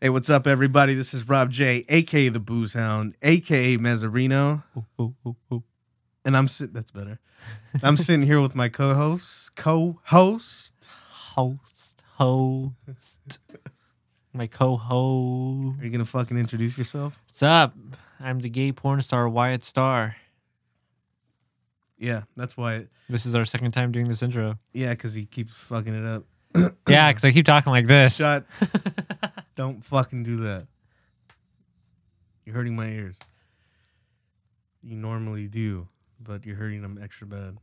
Hey, what's up, everybody? This is Rob J, aka the Booze Hound, aka Mezzarino, and I'm sitting. That's better. I'm sitting here with my co-host, my co-host. Are you gonna fucking introduce yourself? What's up? I'm the gay porn star Wyatt Starr. Yeah, that's why. This is our second time doing this intro. Yeah, because he keeps fucking it up. Yeah, because I keep talking like this. Shut. Don't fucking do that. You're hurting my ears. You normally do, but you're hurting them extra bad.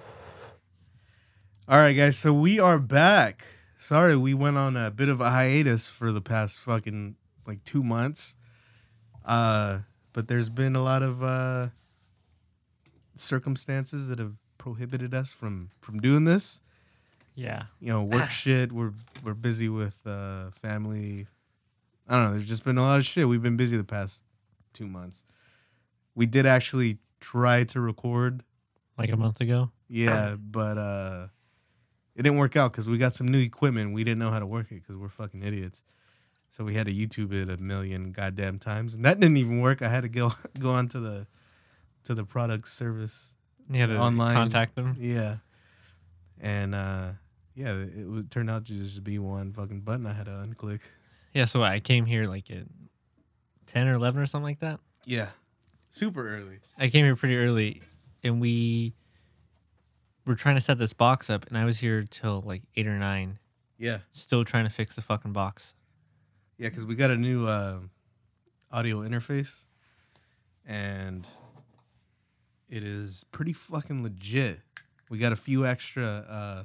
All right, guys. So we are back. Sorry, we went on a bit of a hiatus for the past fucking 2 months. But there's been a lot of circumstances that have prohibited us from doing this. Yeah. You know, work shit. We're busy with family. I don't know. There's just been a lot of shit. We've been busy the past 2 months. We did actually try to record like a month ago. Yeah, but it didn't work out because we got some new equipment. We didn't know how to work it because we're fucking idiots. So we had to YouTube it a million goddamn times, and that didn't even work. I had to go on to the product service. You had to online. contact them. Yeah, and yeah, it would turn out to just be one fucking button I had to unclick. Yeah, so I came here like at 10 or 11 or something like that. Yeah, super early. I came here pretty early, and we were trying to set this box up, and I was here till like 8 or 9. Yeah. Still trying to fix the fucking box. Yeah, because we got a new audio interface, and it is pretty fucking legit. We got a few extra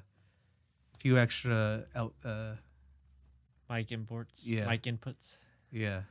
Mic imports. Yeah. Mic inputs. Yeah,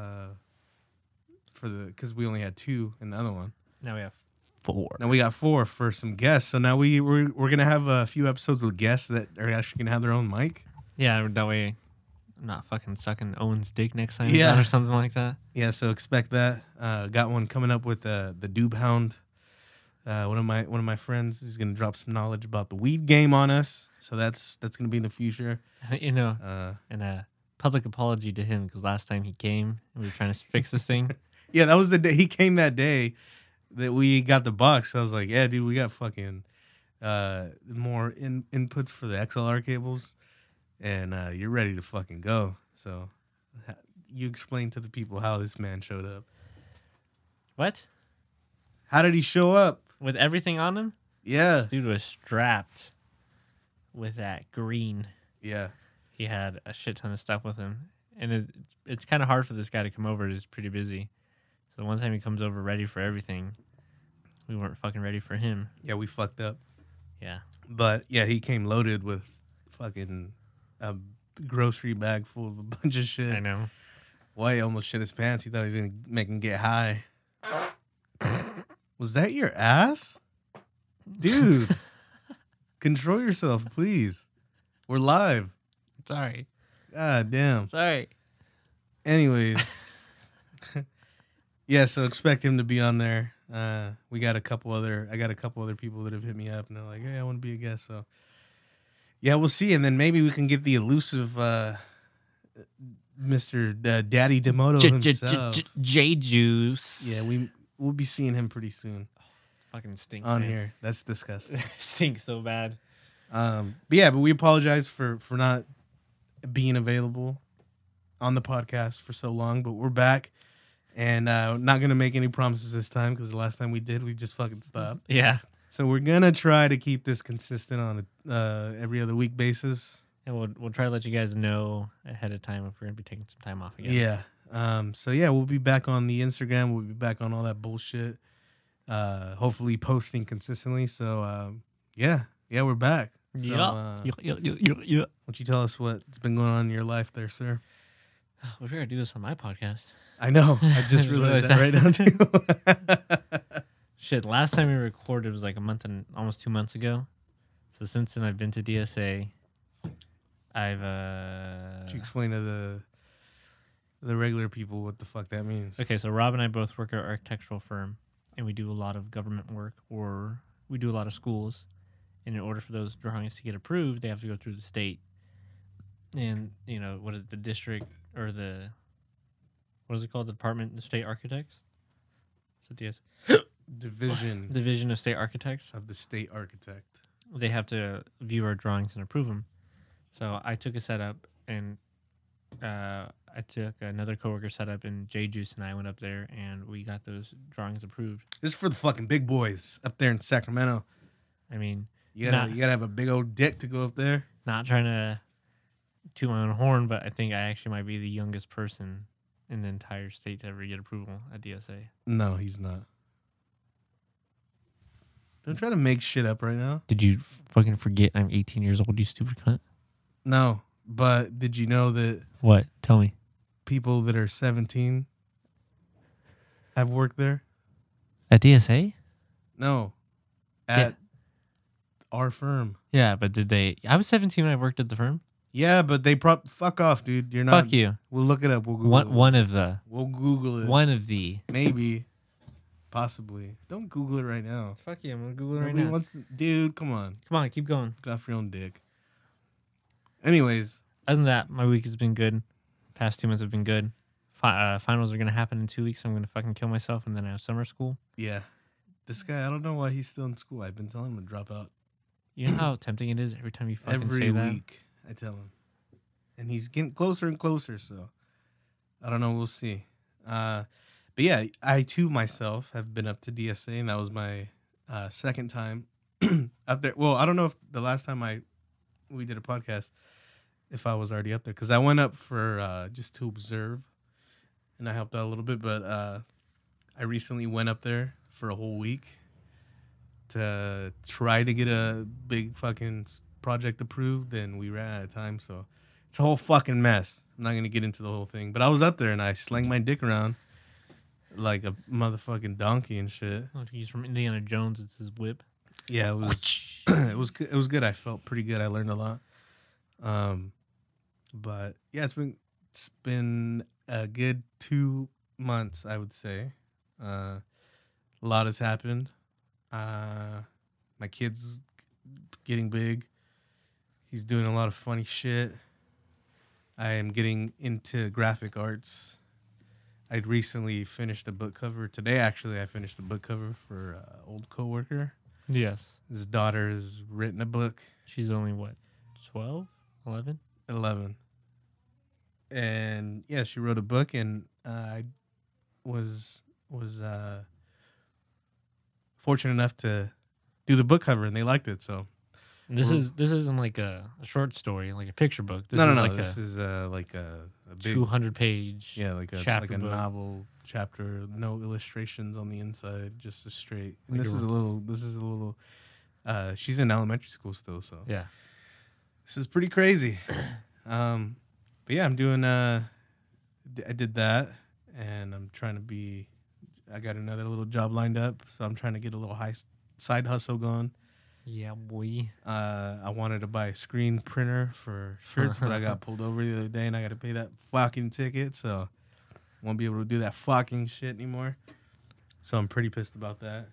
because we only had 2 in the other one. Now we have 4. Now we got 4 for some guests. So now we're gonna have a few episodes with guests that are actually gonna have their own mic. Yeah, that way I'm not fucking sucking Owen's dick next time Yeah. or something like that. Yeah, so expect that. Got one coming up with the Doob Hound. One of my friends is gonna drop some knowledge about the weed game on us. So that's gonna be in the future. You know, and a public apology to him because last time he came and we were trying to fix this thing. Yeah, that was the day he came. That day that we got the box, I was like, "Yeah, dude, we got fucking more inputs for the XLR cables, and you're ready to fucking go." So you explain to the people how this man showed up. What? How did he show up? With everything on him? Yeah, This dude was strapped with that green. yeah, He had a shit ton of stuff with him. And it's kind of hard for this guy to come over. He's pretty busy. So one time he comes over ready for everything, we weren't fucking ready for him. yeah. We fucked up, Yeah. but yeah, he came loaded with fucking a grocery bag full of a bunch of shit. I know. Why he almost shit his pants. He thought he was gonna make him get high. Was that your ass? Dude, control yourself, please. We're live. Sorry. God damn. Sorry. Anyways. Yeah, so expect him to be on there. I got a couple other people that have hit me up and they're like, "Hey, I want to be a guest." So yeah, we'll see. And then maybe we can get the elusive Mr. Daddy Demoto himself. J-Juice. Yeah, we'll be seeing him pretty soon. Fucking stinks, On man. here. That's disgusting. Stinks so bad. But we apologize for not being available on the podcast for so long, but we're back and not going to make any promises this time because the last time we did, we just fucking stopped. Yeah. So we're going to try to keep this consistent on a every other week basis. And we'll try to let you guys know ahead of time if we're going to be taking some time off again. Yeah. So yeah, we'll be back on the Instagram. We'll be back on all that bullshit. Hopefully posting consistently. So yeah, we're back. So, Yeah. why don't you tell us what's been going on in your life there, sir? We figured I'd do this on my podcast. I know. I just realized that right now too. Shit, last time we recorded was like a month and almost 2 months ago. So since then, I've been to DSA. I've Could you explain to the regular people what the fuck that means? Okay, so Rob and I both work at an architectural firm, and we do a lot of government work, or we do a lot of schools. And in order for those drawings to get approved, they have to go through the state. And, you know, what is the district or the what is it called? The Department of State Architects. So DS Division Division of State Architects. of the state architect. They have to view our drawings and approve them. So I took a setup, and I took another coworker setup, and J Juice and I went up there, and we got those drawings approved. This is for the fucking big boys up there in Sacramento. I mean, You gotta have a big old dick to go up there. not trying to toot my own horn, but I think I actually might be the youngest person in the entire state to ever get approval at DSA. No, he's not. Don't try to make shit up right now. Did you fucking forget I'm 18 years old, you stupid cunt? No, but did you know that What? Tell me. people that are 17 have worked there? At DSA? No, at our firm. Yeah, but did they? I was 17 when I worked at the firm. Yeah, but they fuck off, dude. You're not. Fuck you. We'll look it up. We'll Google it. One of the. We'll Google it. One of the. Maybe. Possibly. Don't Google it right now. Fuck you. I'm going to Google it right Nobody now. wants to, dude, come on. Come on, keep going. Get off your own dick. Anyways. Other than that, my week has been good. Past 2 months have been good. Finals are going to happen in 2 weeks. So I'm going to fucking kill myself, and then I have summer school. Yeah. This guy, I don't know why he's still in school. I've been telling him to drop out. You know how tempting it is every time you fucking Every say that? week, I tell him. And he's getting closer and closer, so I don't know. We'll see. But yeah, I too myself have been up to DSA, and that was my second time up there. Well, I don't know if the last time we did a podcast, if I was already up there, because I went up for just to observe, and I helped out a little bit. But I recently went up there for a whole week to try to get a big fucking project approved, and we ran out of time, so it's a whole fucking mess. I'm not gonna get into the whole thing, but I was up there and I slanged my dick around like a motherfucking donkey and shit. Like he's from Indiana Jones. It's his whip. Yeah, it was it was good. I felt pretty good. I learned a lot. But yeah, it's been a good 2 months, I would say. A lot has happened. My kid's getting big. He's doing a lot of funny shit. I am getting into graphic arts. I'd recently finished a book cover. Today, actually, I finished a book cover for an old coworker. Yes. His daughter has written a book. She's only, what, 12? 11? 11. And, yeah, she wrote a book, and I was fortunate enough to do the book cover, and they liked it, so. This isn't like a short story, like a picture book. This No. is like this is like a big 200-page yeah, like a chapter book. novel chapter, no illustrations on the inside, just a straight. And Like this is a little. She's in elementary school still, so Yeah. this is pretty crazy. But yeah, I'm doing. I did that, and I'm trying to be. I got another little job lined up, so I'm trying to get a little side hustle going. Yeah, boy. I wanted to buy a screen printer for shirts, but I got pulled over the other day, and I got to pay that fucking ticket, so won't be able to do that fucking shit anymore. So I'm pretty pissed about that.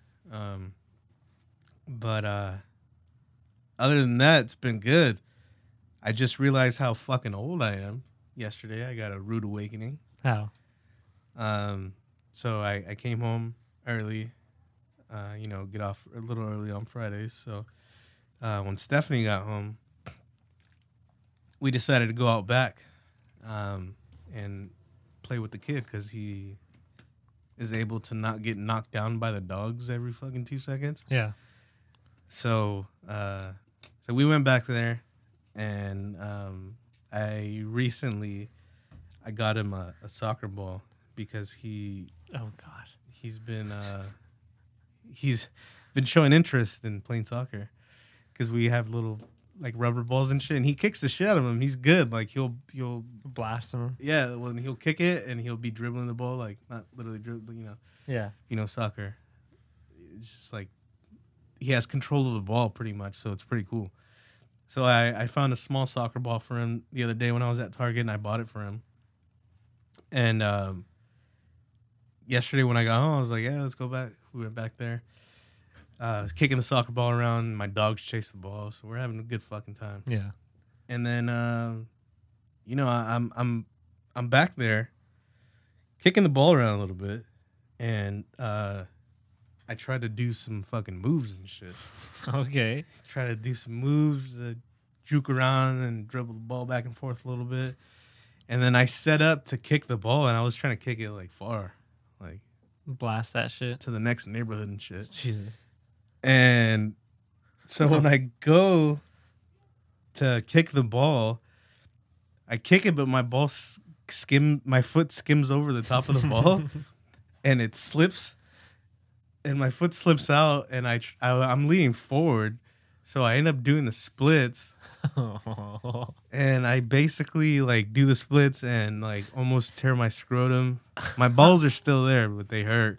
But other than that, it's been good. I just realized how fucking old I am. Yesterday, I got a rude awakening. How? So I came home early. Get off a little early on Fridays. So when Stephanie got home, we decided to go out back and play with the kid because he is able to not get knocked down by the dogs every fucking 2 seconds. Yeah. So we went back there, and I got him a soccer ball because he's been showing interest in playing soccer because we have little like rubber balls and shit, and he kicks the shit out of him. He's good. Like he'll Blast him. yeah. Well, he'll kick it and he'll be dribbling the ball, like not literally dribbling, Yeah. Soccer. It's just like he has control of the ball pretty much, so it's pretty cool. So I found a small soccer ball for him the other day when I was at Target, and I bought it for him. And yesterday when I got home, I was like, yeah, let's go back. We went back there. I was kicking the soccer ball around. My dogs chased the ball, so we're having a good fucking time. Yeah. And then, I'm back there kicking the ball around a little bit, and I tried to do some fucking moves and shit. Okay. Try to do some moves, juke around and dribble the ball back and forth a little bit. And then I set up to kick the ball, and I was trying to kick it like far, like Blast that shit. to the next neighborhood and shit. Jesus. And so when I go to kick the ball, I kick it, but my my foot skims over the top of the ball, and it slips, and my foot slips out, and I'm leaning forward, so I end up doing the splits, and I basically like do the splits and like almost tear my scrotum. My balls are still there, but they hurt.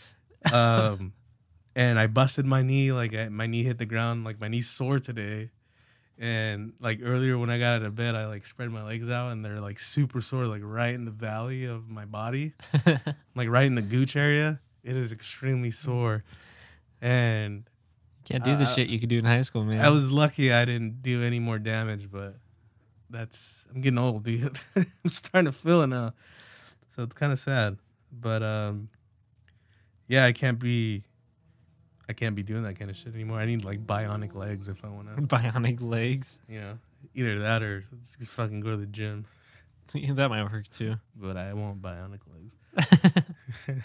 And I busted my knee, like my knee hit the ground, like my knee's sore today. And like earlier when I got out of bed, I like spread my legs out and they're like super sore, like right in the valley of my body, like right in the gooch area. It is extremely sore. And Can't do the shit you could do in high school, man. I was lucky I didn't do any more damage, but I'm getting old, dude. I'm starting to feel it now. So it's kind of sad. But yeah, I can't be doing that kind of shit anymore. I need like bionic legs if I want to. Bionic legs. You know, either that or let's just fucking go to the gym. That might work too. But I want bionic legs.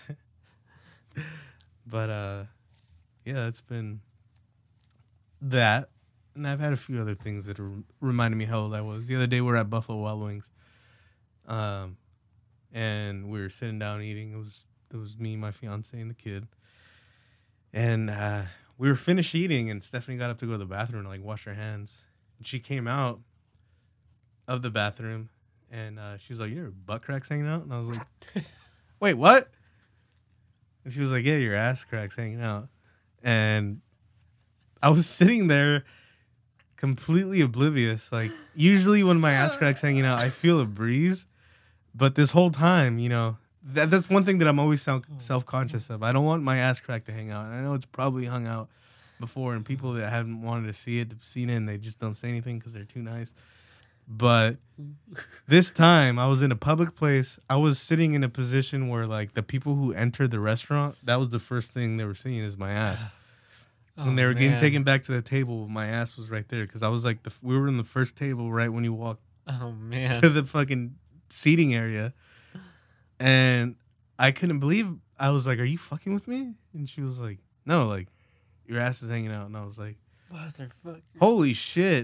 But yeah, it's been that. And I've had a few other things that are reminding me how old I was. The other day we were at Buffalo Wild Wings. And we were sitting down eating. It was me, my fiance, and the kid. And we were finished eating, and Stephanie got up to go to the bathroom to like wash her hands. And she came out of the bathroom, and she was like, "Your butt crack's hanging out?" And I was like, "Wait, what?" And she was like, "Yeah, your ass crack's hanging out." And I was sitting there completely oblivious. Like, usually when my ass crack's hanging out, I feel a breeze. But this whole time, you know, that's one thing that I'm always self-conscious of. I don't want my ass crack to hang out. And I know it's probably hung out before, and people that haven't wanted to see it have seen it, and they just don't say anything because they're too nice. But this time, I was in a public place. I was sitting in a position where, like, the people who entered the restaurant, that was the first thing they were seeing is my ass. When they were getting taken back to the table, my ass was right there because I was like, we were in the first table right when you walked to the fucking seating area. And I couldn't believe, I was like, "Are you fucking with me?" And she was like, "No, like, your ass is hanging out." And I was like, "Motherfucker. Holy shit."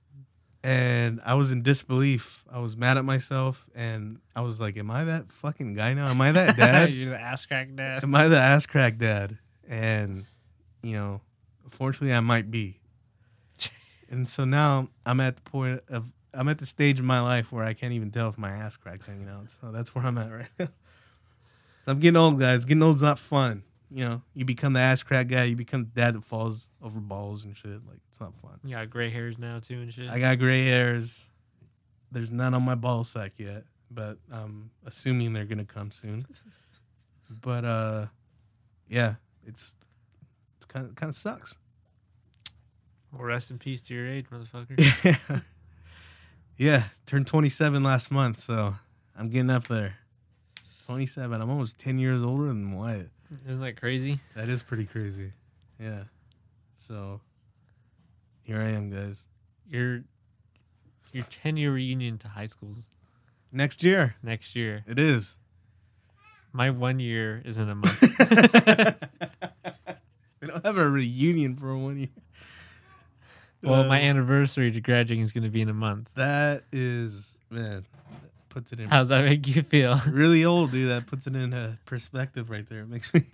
And I was in disbelief. I was mad at myself. And I was like, "Am I that fucking guy now? Am I that dad? You're the ass crack dad." Am I the ass crack dad?" And, you know, unfortunately, I might be. And so now I'm at the stage in my life where I can't even tell if my ass crack's hanging out. So that's where I'm at right now. I'm getting old, guys. Getting old's not fun. You know, you become the ass crack guy. You become the dad that falls over balls and shit. Like, it's not fun. You got gray hairs now, too, and shit. I got gray hairs. There's none on my ball sack yet, but I'm assuming they're going to come soon. But, yeah, it's kind of sucks. Well, rest in peace to your age, motherfucker. Yeah, turned 27 last month, so I'm getting up there. 27. I'm almost 10 years older than Wyatt. Isn't that crazy? That is pretty crazy. Yeah. So here I am, guys. Your 10-year reunion to high schools. Next year. Next year. It is. My 1 year is in a month. They don't have a reunion for 1 year. Well, my anniversary to graduating is going to be in a month. That is, man, that puts it in. How does that make you feel? Really old, dude. That puts it in a perspective right there. It makes me.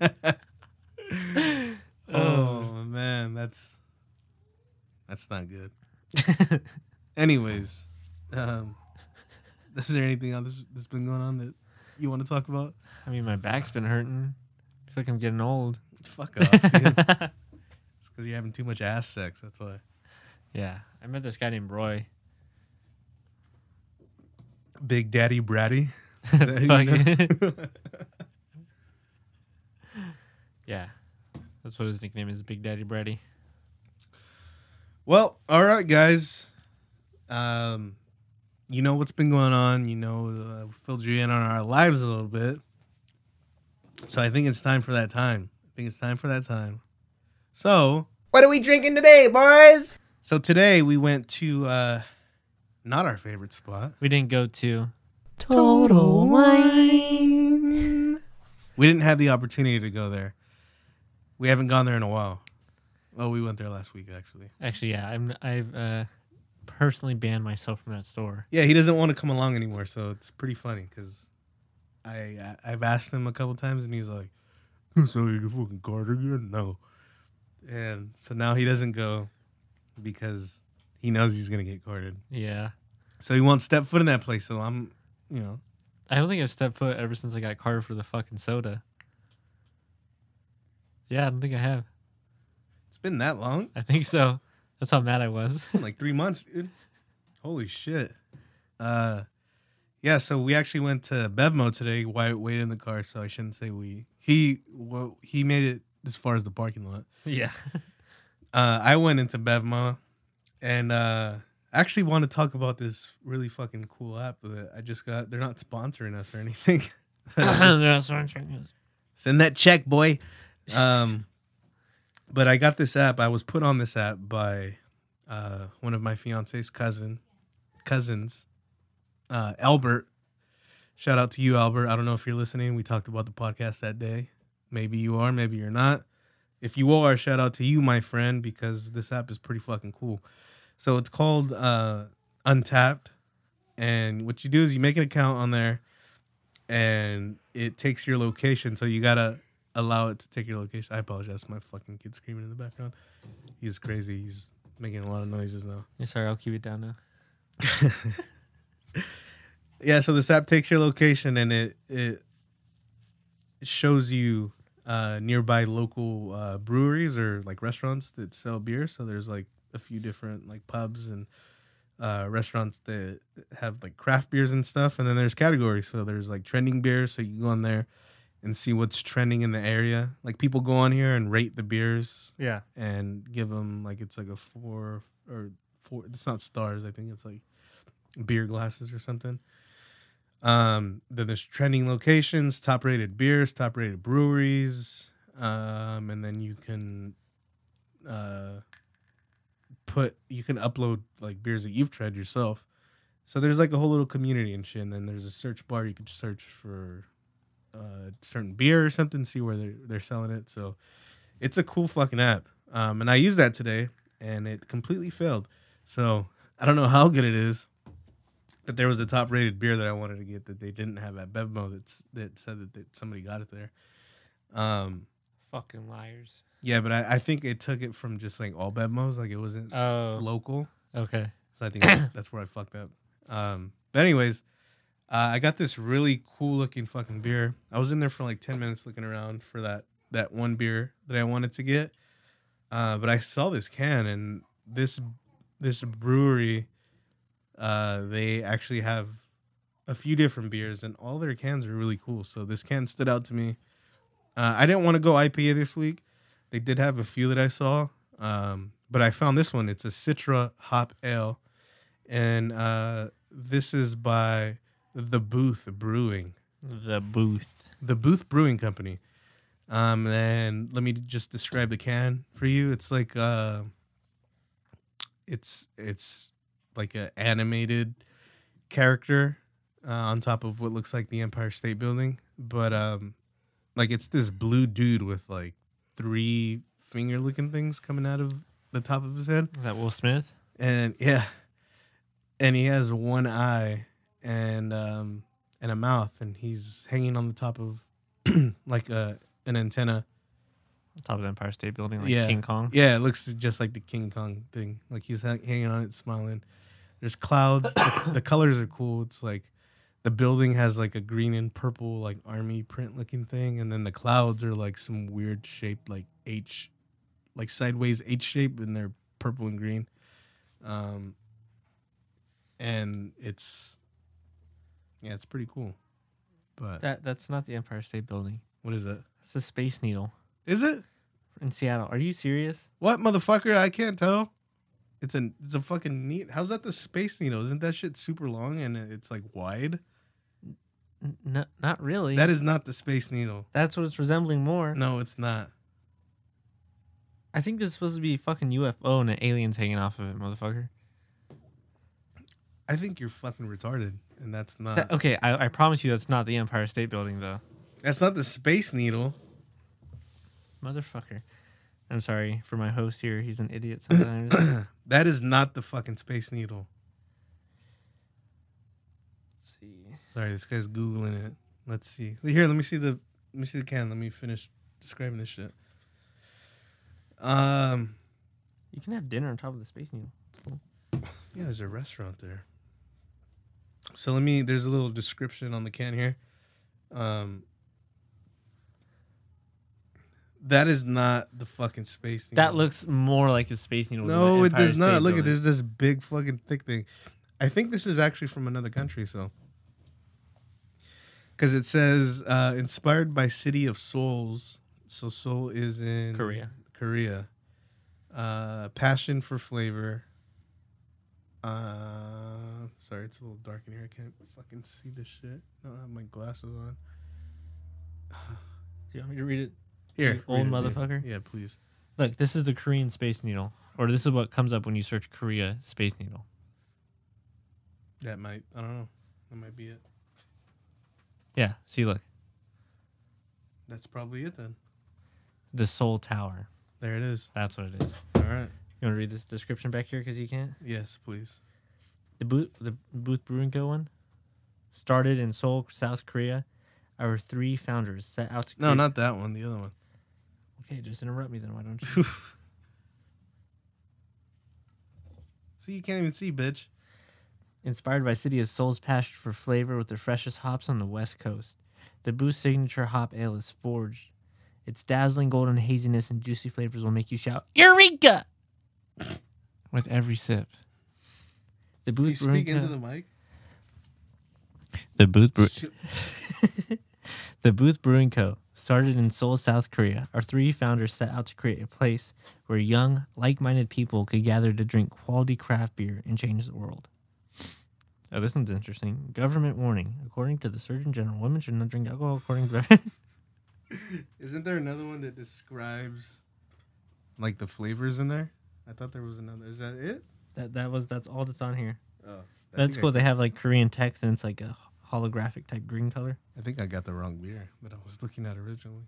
Oh, man. That's not good. Anyways, is there anything else that's been going on that you want to talk about? I mean, my back's been hurting. I feel like I'm getting old. Fuck off, dude. It's because you're having too much ass sex. That's why. Yeah. I met this guy named Roy. Big Daddy Bratty. Is that who you know? Yeah. That's what his nickname is, Big Daddy Bratty. Well, all right, guys. you know what's been going on. Filled you in on our lives a little bit. So I think it's time for that time. So, What are we drinking today, boys? so today we went to not our favorite spot. We didn't go to. Total Wine. We didn't have the opportunity to go there. We haven't gone there in a while. Well, we went there last week, actually. Actually, yeah, I've personally banned myself from that store. Yeah, he doesn't want to come along anymore, so it's pretty funny because I've asked him a couple times, and he's like, "So you fucking card again? No." And so now he doesn't go because he knows he's gonna get carded. Yeah. So he won't step foot in that place. So I'm, I don't think I've stepped foot ever since I got carded for the fucking soda. Yeah, I don't think I have. it's been that long, I think so. That's how mad I was. like 3 months, dude. Holy shit. Yeah. So we actually went to Bevmo today. Wyatt waited in the car, so I shouldn't say we. He made it as far as the parking lot. Yeah. I went into Bevmo, and actually want to talk about this really fucking cool app that I just got. They're not sponsoring us or anything. Send that check, boy. But I got this app. I was put on this app by one of my fiance's cousins, Albert. Shout out to you, Albert. I don't know if you're listening. We talked about the podcast that day. Maybe you are, maybe you're not. If you are, shout out to you, my friend, because this app is pretty fucking cool. So it's called Untapped. And what you do is you make an account on there, and it takes your location. So you got to allow it to take your location. I apologize. My fucking kid screaming in the background. He's crazy. He's making a lot of noises now. Yeah, sorry, I'll keep it down now. Yeah, so this app takes your location, and it shows you nearby local breweries or like restaurants that sell beer. So there's like a few different like pubs and restaurants that have like craft beers and stuff. And then there's categories. So there's like trending beers. So you can go on there and see what's trending in the area. Like people go on here and rate the beers. Yeah. And give them like, it's like a 4 or 4. It's not stars. I think it's like beer glasses or something. Then there's trending locations, top rated beers, top rated breweries. And then you can upload like beers that you've tried yourself. So there's like a whole little community and shit. And then there's a search bar. You can search for certain beer or something, see where they're selling it. So it's a cool fucking app. And I used that today, and it completely failed. So I don't know how good it is, but there was a top rated beer that I wanted to get that they didn't have at Bevmo that said that somebody got it there. Fucking liars. Yeah, but I think it took it from just like all Bevmos, like it wasn't local. Okay. So I think that's where I fucked up. But anyways, I got this really cool looking fucking beer. I was in there for like 10 minutes looking around for that one beer that I wanted to get. But I saw this can, and this brewery, they actually have a few different beers, and all their cans are really cool. So this can stood out to me. I didn't want to go IPA this week. They did have a few that I saw, but I found this one. It's a Citra Hop Ale, and this is by The Booth Brewing. The Booth Brewing Company. And let me just describe the can for you. It's like it's like an animated character on top of what looks like the Empire State Building, but like it's this blue dude with like 3 finger looking things coming out of the top of his head. Is that Will Smith? And yeah, and he has one eye and a mouth, and he's hanging on the top of like an antenna. On top of the Empire State Building, like Yeah. King Kong? Yeah, it looks just like the King Kong thing. Like he's hanging on it, smiling. There's clouds. The colors are cool. It's like the building has like a green and purple like army print looking thing, and then the clouds are like some weird shape, like H, like sideways H shape, and they're purple and green. And it's pretty cool. But That's not the Empire State Building. what is that? It's the Space Needle Is it? in Seattle. Are you serious? What, motherfucker? I can't tell. It's a fucking neat. How's that the Space Needle? Isn't that shit super long and it's like wide? Not really. That is not the Space Needle. That's what it's resembling more. No, it's not. I think this is supposed to be a fucking UFO and an alien's hanging off of it, motherfucker. I think you're fucking retarded, and that's not. Okay, I promise you that's not the Empire State Building, though. That's not the Space Needle. Motherfucker. I'm sorry for my host here. He's an idiot sometimes. That is not the fucking Space Needle. Let's see. Sorry, this guy's googling it. Let's see. Here, let me see the can. Let me finish describing this shit. You can have dinner on top of the Space Needle. It's cool. Yeah, there's a restaurant there. So there's a little description on the can here. That is not the fucking Space Needle. That looks more like a Space Needle. No, than it the does Empire not. State Look at Building. there's this big fucking thick thing. I think this is actually from another country, so. Because it says inspired by City of Souls. So Seoul is in Korea. Passion for flavor. Sorry, it's a little dark in here. I can't fucking see this shit. I don't have my glasses on. Do you want me to read it? Here, You old read it, motherfucker. Yeah, please. Look, this is the Korean Space Needle. Or this is what comes up when you search Korea Space Needle. I don't know. That might be it. Yeah, see, look. That's probably it then. The Seoul Tower. There it is. That's what it is. All right. You want to read this description back here because you can't? Yes, please. The Booth Brewing Co. one started in Seoul, South Korea. Our three founders set out to No, not that one. The other one. Okay, just interrupt me then. Why don't you? See, you can't even see, bitch. Inspired by City of Seoul's passion for flavor with the freshest hops on the West Coast, the Booth signature hop ale is forged. Its dazzling golden haziness and juicy flavors will make you shout "Eureka!" with every sip. The Can you Booth Brewing speak into Co. the mic? The Booth Shit. The Booth Brewing Co. started in Seoul, South Korea. Our three founders set out to create a place where young, like-minded people could gather to drink quality craft beer and change the world. Oh, this one's interesting. Government warning. According to the Surgeon General, women should not drink alcohol according to... Isn't there another one that describes like the flavors in there? I thought there was another. Is that it? That's all that's on here. Oh, That's cool. They have like Korean text and it's like a holographic type green color. I think I got the wrong beer that I was looking at originally.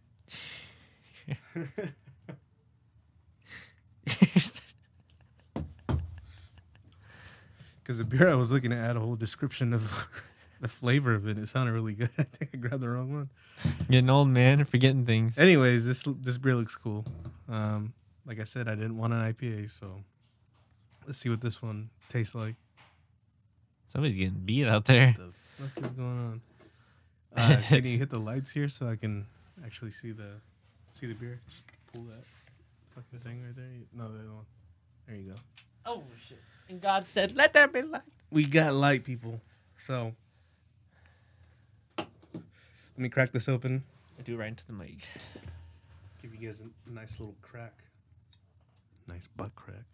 Because the beer I was looking at had a whole description of the flavor of it. It sounded really good. I think I grabbed the wrong one. Getting old, man, forgetting things. Anyways, this beer looks cool. Like I said, I didn't want an IPA, so let's see what this one tastes like. Somebody's getting beat out there. What the fuck is going on? Can you hit the lights here so I can actually see the beer? Just pull that fucking thing right there. No, the other one. There you go. Oh, shit. And God said, let there be light. We got light, people. So let me crack this open. I do right into the mic. Give you guys a nice little crack. Nice butt crack.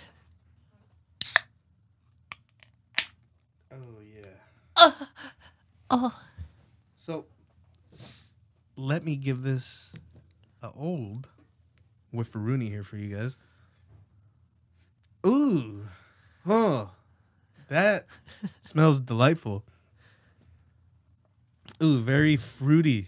Oh, yeah. So, let me give this a old with Rooney here for you guys. Ooh. Oh. That smells delightful. Ooh, very fruity.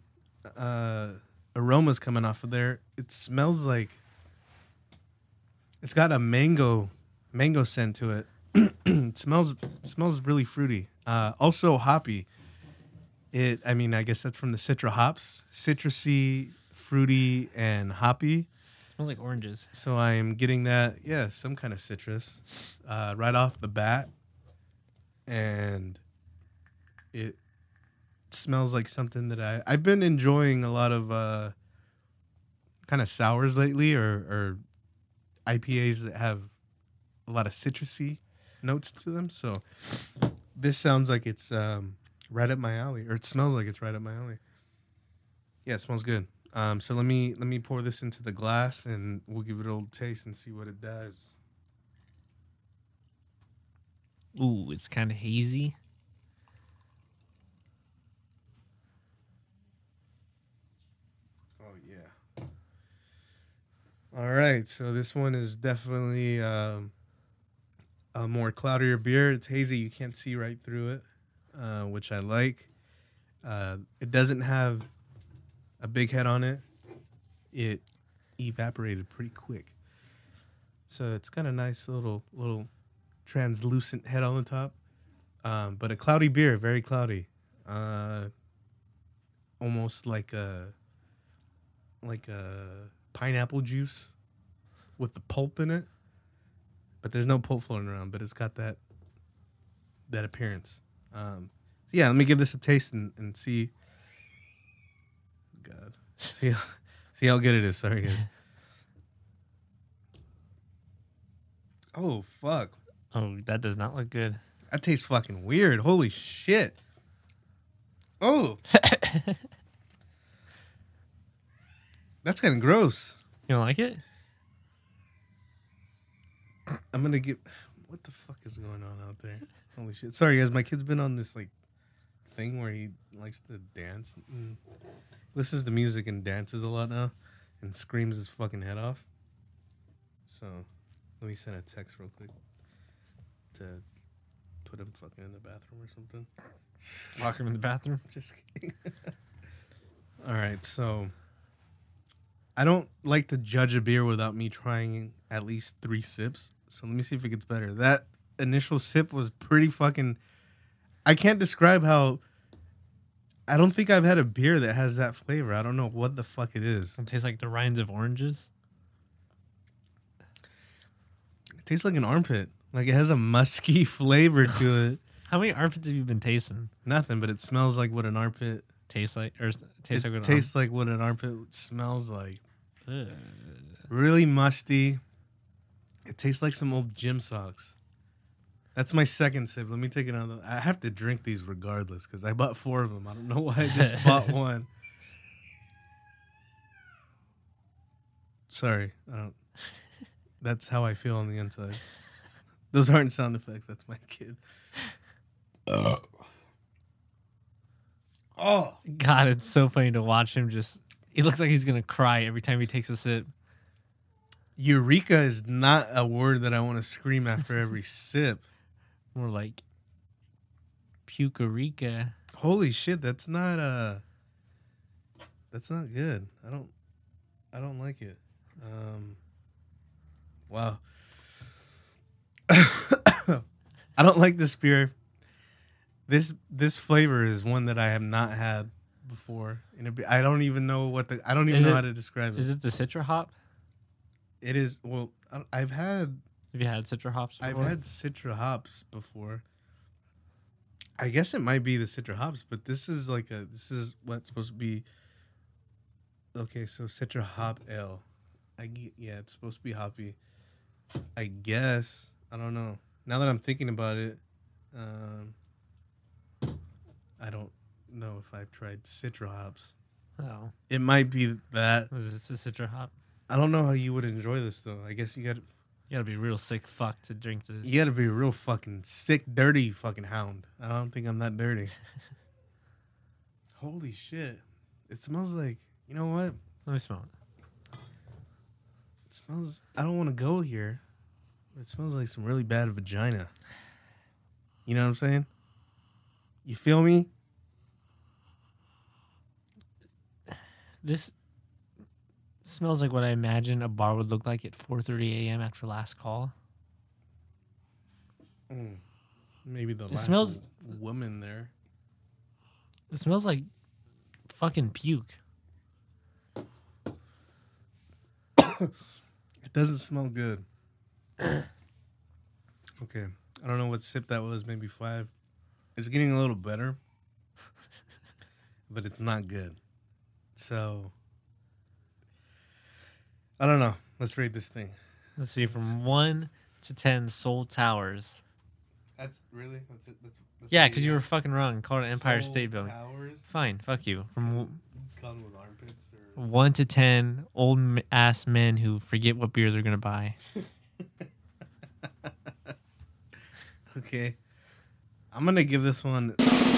Aromas coming off of there. It smells like it's got a mango scent to it. It smells really fruity. Also hoppy. I guess that's from the Citra hops. Citrusy, fruity, and hoppy. Smells like oranges. So I am getting that, some kind of citrus right off the bat. And it smells like something that I've been enjoying a lot of kind of sours lately or IPAs that have a lot of citrusy notes to them. So this sounds like it's right up my alley, or it smells like it's right up my alley. Yeah, it smells good. So let me pour this into the glass, and we'll give it a little taste and see what it does. Ooh, it's kind of hazy. Oh yeah. All right, so this one is definitely a more cloudier beer. It's hazy; you can't see right through it, which I like. It doesn't have a big head on it. It evaporated pretty quick, so it's got a nice little translucent head on the top. But a cloudy beer, very cloudy, almost like a pineapple juice with the pulp in it. But there's no pulp floating around. But it's got that appearance. So yeah, let me give this a taste and see. God, see how good it is. Sorry guys. Oh fuck. Oh, that does not look good. That tastes fucking weird. Holy shit. Oh. That's kind of gross. You don't like it? I'm going to get... What the fuck is going on out there? Holy shit. Sorry, guys. My kid's been on this, like, thing where he likes to dance. And listens to music and dances a lot now. And screams his fucking head off. So, let me send a text real quick. To put him fucking in the bathroom or something. Lock him in the bathroom? Just kidding. All right, so I don't like to judge a beer without me trying at least 3 sips. So let me see if it gets better. That initial sip was pretty fucking... I can't describe how... I don't think I've had a beer that has that flavor. I don't know what the fuck it is. It tastes like the rinds of oranges. It tastes like an armpit. Like it has a musky flavor to it. How many armpits have you been tasting? Nothing, but it smells like what an armpit... Tastes like what an armpit smells like. Ugh. Really musty. It tastes like some old gym socks. That's my second sip. Let me take another. I have to drink these regardless because I bought 4 of them. I don't know why I just bought one. Sorry. I don't. That's how I feel on the inside. Those aren't sound effects. That's my kid. Oh. God, it's so funny to watch him just... He looks like he's going to cry every time he takes a sip. Eureka is not a word that I want to scream after every sip. More like... Pukerika. Holy shit, that's not good. I don't like it. Wow. I don't like this beer. This flavor is one that I have not had before. I don't even know I don't even know how to describe it. Is it the Citra hop? It is. Well, I've had. Have you had Citra hops before? I've had Citra hops before. I guess it might be the Citra hops, but this is what's supposed to be. Okay, so Citra hop ale. Yeah, it's supposed to be hoppy. I guess. I don't know. Now that I'm thinking about it, I don't know if I've tried Citra hops. Oh. It might be that. Is this a Citra hop? I don't know how you would enjoy this though. I guess you gotta be a real sick fuck to drink this. You gotta be a real fucking sick, dirty fucking hound. I don't think I'm that dirty. Holy shit. It smells like, you know what? Let me smell it. It smells, I don't want to go here. But it smells like some really bad vagina. You know what I'm saying? You feel me? This smells like what I imagine a bar would look like at 4:30 a.m. after last call. Maybe the last smells- woman there. It smells like fucking puke. It doesn't smell good. Okay. I don't know what sip that was. Maybe 5. It's getting a little better. But it's not good. So, I don't know. Let's rate this thing. Let's see, from 1 to 10 Seoul Towers. That's really? That's it? That's Yeah, because you were fucking wrong. Called it Empire Seoul State Building. Towers? Fine, fuck you. From Called with armpits? Or... 1 to 10 old ass men who forget what beer they're going to buy. Okay. I'm gonna give this one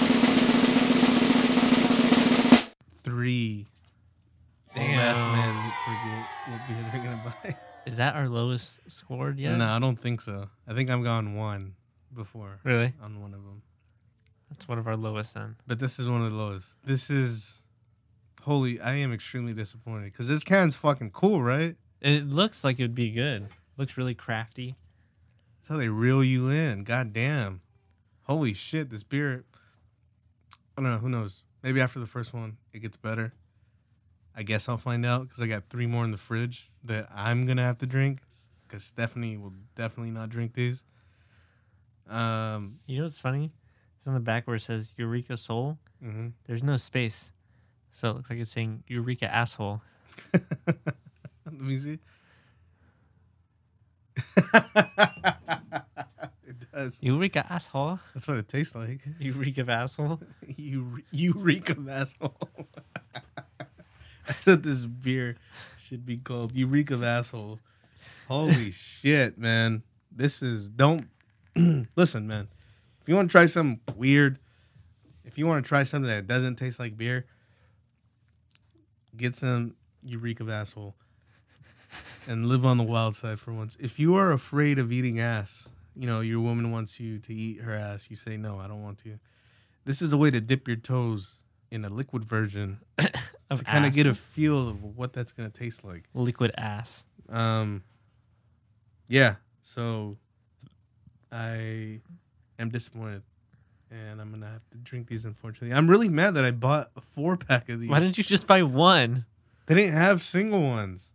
3. Damn. Last man forget what beer they're gonna buy. Is that our lowest scored yet? No, I don't think so. I think I've gone 1 before Really? on one of them. That's one of our lowest then. But this is one of the lowest. This is holy. I am extremely disappointed because this can's fucking cool, right? It looks like it would be good. Looks really crafty. That's how they reel you in. God damn. Holy shit, this beer. I don't know. Who knows? Maybe after the first one, it gets better. I guess I'll find out because I got 3 more in the fridge that I'm going to have to drink because Stephanie will definitely not drink these. You know what's funny? It's on the back where it says Eureka Soul. Mhm. There's no space. So it looks like it's saying Eureka Asshole. Let me see. It does. Eureka Asshole. That's what it tastes like. Eureka Asshole. You reek of asshole. That's what this beer should be called. You reek of asshole. Holy shit, man. This is don't listen, man. If you want to try something weird, if you want to try something that doesn't taste like beer, get some Eureka of asshole and live on the wild side for once. If you are afraid of eating ass, you know, your woman wants you to eat her ass, you say, no, I don't want to. This is a way to dip your toes in a liquid version to kind of get a feel of what that's going to taste like. Liquid ass. Yeah, so I am disappointed. And I'm going to have to drink these, unfortunately. I'm really mad that I bought a 4-pack of these. Why didn't you just buy one? They didn't have single ones.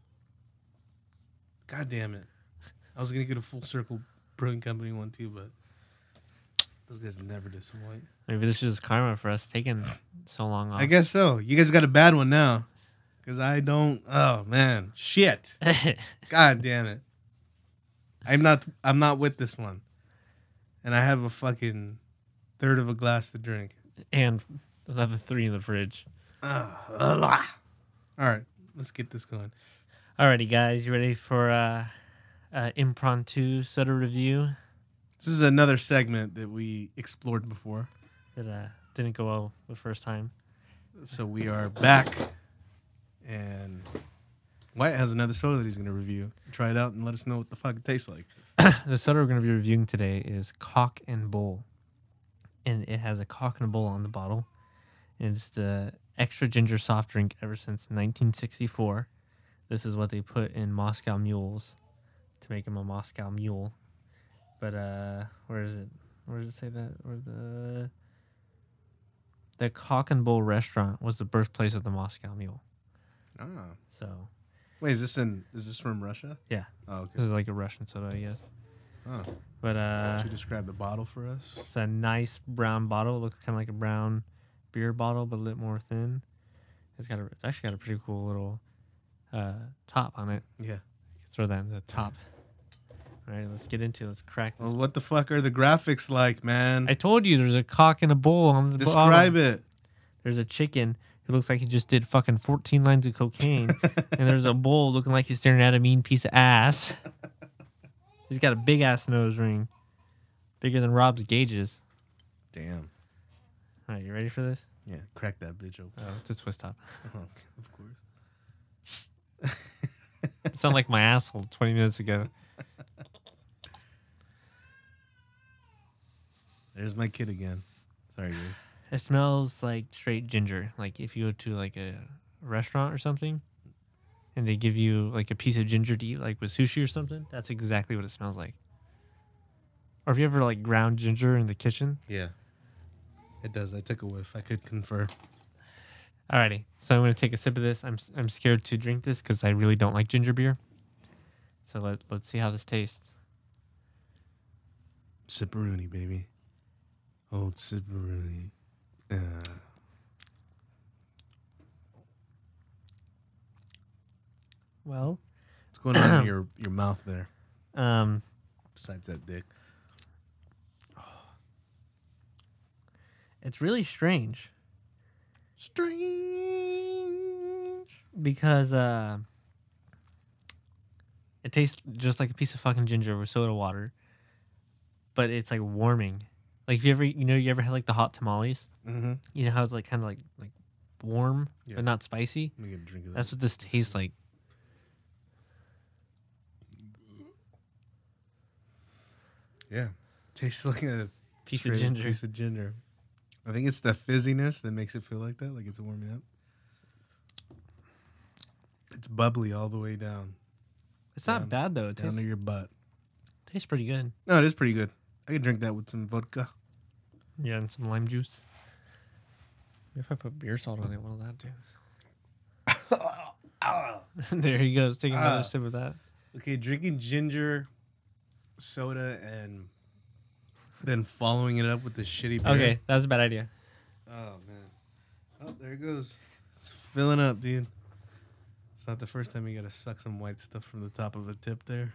God damn it. I was going to get a Full Circle Brewing Company one too, but those guys never disappoint. Maybe this is just karma for us taking so long off. I guess so. You guys got a bad one now. Because I don't. Oh, man. Shit. God damn it. I'm not with this one. And I have a fucking third of a glass to drink. And another 3 in the fridge. All right, let's get this going. Alrighty, guys, you ready for impromptu soda review? This is another segment that we explored before. That didn't go well the first time. So we are back, and Wyatt has another soda that he's going to review. Try it out and let us know what the fuck it tastes like. The soda we're going to be reviewing today is Cock and Bull. And it has a cock and a bull on the bottle. And it's the extra ginger soft drink ever since 1964. This is what they put in Moscow Mules to make him a Moscow Mule. But where is it? Where does it say that? Or the Cock and Bull restaurant was the birthplace of the Moscow Mule. Ah. So Wait, is this from Russia? yeah, Oh, this okay. is like a Russian soda, I guess. Oh. But Could you describe the bottle for us? it's a nice brown bottle. It looks kind of like a brown beer bottle, but a little more thin. It's actually got a pretty cool little top on it. Yeah. Throw that in the top. All right, let's get into it. Let's crack this. Well, what the fuck are the graphics like, man? I told you there's a cock and a bull on the Describe bottom. it. There's a chicken who looks like he just did fucking 14 lines of cocaine. And there's a bull looking like he's staring at a mean piece of ass. He's got a big ass nose ring. Bigger than Rob's gauges. Damn. All right, you ready for this? Yeah, crack that bitch open. Oh, it's a twist top. Oh, of course. It sounded like my asshole 20 minutes ago. There's my kid again. Sorry, guys. It smells like straight ginger. Like if you go to like a restaurant or something and they give you like a piece of ginger to eat, like with sushi or something, that's exactly what it smells like. Or if you ever like ground ginger in the kitchen. Yeah. It does. I took a whiff. I could confer. Alrighty, so I'm gonna take a sip of this. I'm scared to drink this because I really don't like ginger beer. So let's see how this tastes. Sipperoonie, baby. Old Sipperoonie. Well, What's going on in your mouth there? um, Besides that dick. it's really strange Strange. because it tastes just like a piece of fucking ginger with soda water, but it's like warming. Like if you ever had like the hot tamales? Mm-hmm. You know how it's like kind of like warm Yeah. but not spicy? Let me get a drink of That's this. what this tastes like. Yeah. Tastes like a Piece of straight ginger. Piece of ginger. I think it's the fizziness that makes it feel like that, like it's warming up. It's bubbly all the way down. It's not down- bad though. It Down to your butt. tastes pretty good. No, it is pretty good. I could drink that with some vodka. Yeah, and some lime juice. Maybe if I put beer salt on it, what'll that do? There he goes, taking another sip of that. Okay, drinking ginger soda and then following it up with the shitty beer. Okay, that was a bad idea. Oh man. Oh, there it goes. It's filling up, dude. It's not the first time you gotta suck some white stuff from the top of a tip there.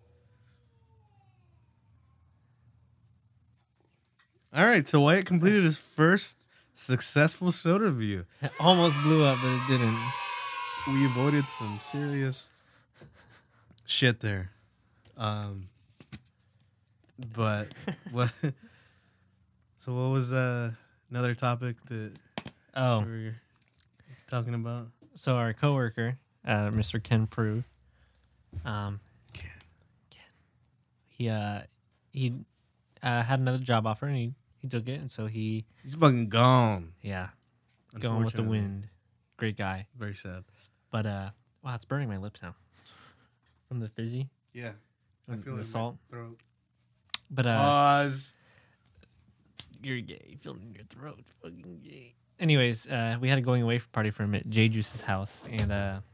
All right, so Wyatt completed his first successful soda review. It almost blew up, but it didn't. We avoided some serious shit there. But what? So what was another topic that Oh, we were talking about? so our coworker, Mr. Ken Prue, Ken. he had another job offer and he took it, and so he's Fucking gone. going with the Unfortunately. wind. Great guy, Very sad. but wow, it's burning my lips now from the fizzy, Yeah. from the salt. Throat. But Pause. you're gay. You feel it in your throat. Fucking gay. Anyways, we had a going away party for him at J Juice's house, and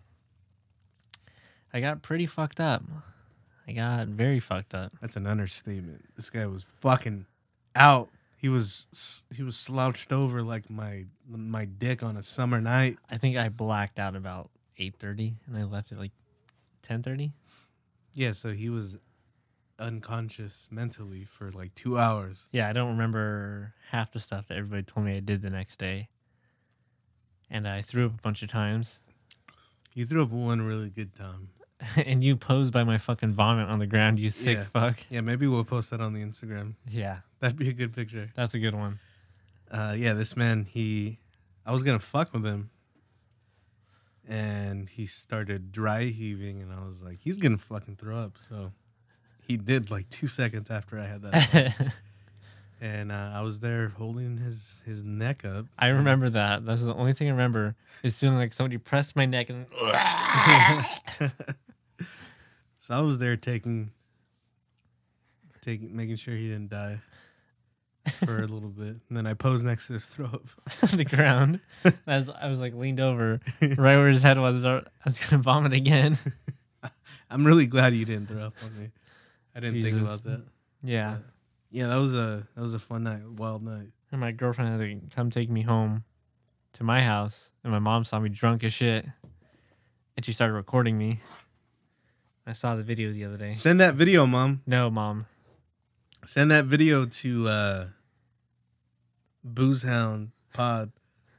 I got pretty fucked up. I got very fucked up. That's an understatement. This guy was fucking out. He was slouched over like my dick on a summer night. I think I blacked out about 8:30, and I left at like 10:30. Yeah, so he was unconscious mentally for like 2 hours. Yeah, I don't remember half the stuff that everybody told me I did the next day. And I threw up a bunch of times. You threw up one really good time. And you posed by my fucking vomit on the ground, you sick Yeah. fuck. Yeah, maybe we'll post that on the Instagram. Yeah, That'd be a good picture. that's a good one. Yeah, this man, I was gonna fuck with him, and he started dry heaving, and I was like, he's gonna fucking throw up. So he did like 2 seconds after I had that, and I was there holding his neck up. I remember that. That's the only thing I remember is feeling like somebody pressed my neck and So I was there making sure he didn't die for a little bit, and then I posed next to his throat. on the ground. I was like leaned over right where his head was. I was gonna vomit again. I'm really glad you didn't throw up on me. I didn't think Jesus. about that. Yeah. Yeah, that was a fun night, wild night. And my girlfriend had to come take me home to my house, and my mom saw me drunk as shit, and she started recording me. I saw the video the other day. Send that video, Mom. No, Mom. Send that video to Boozehound Pod.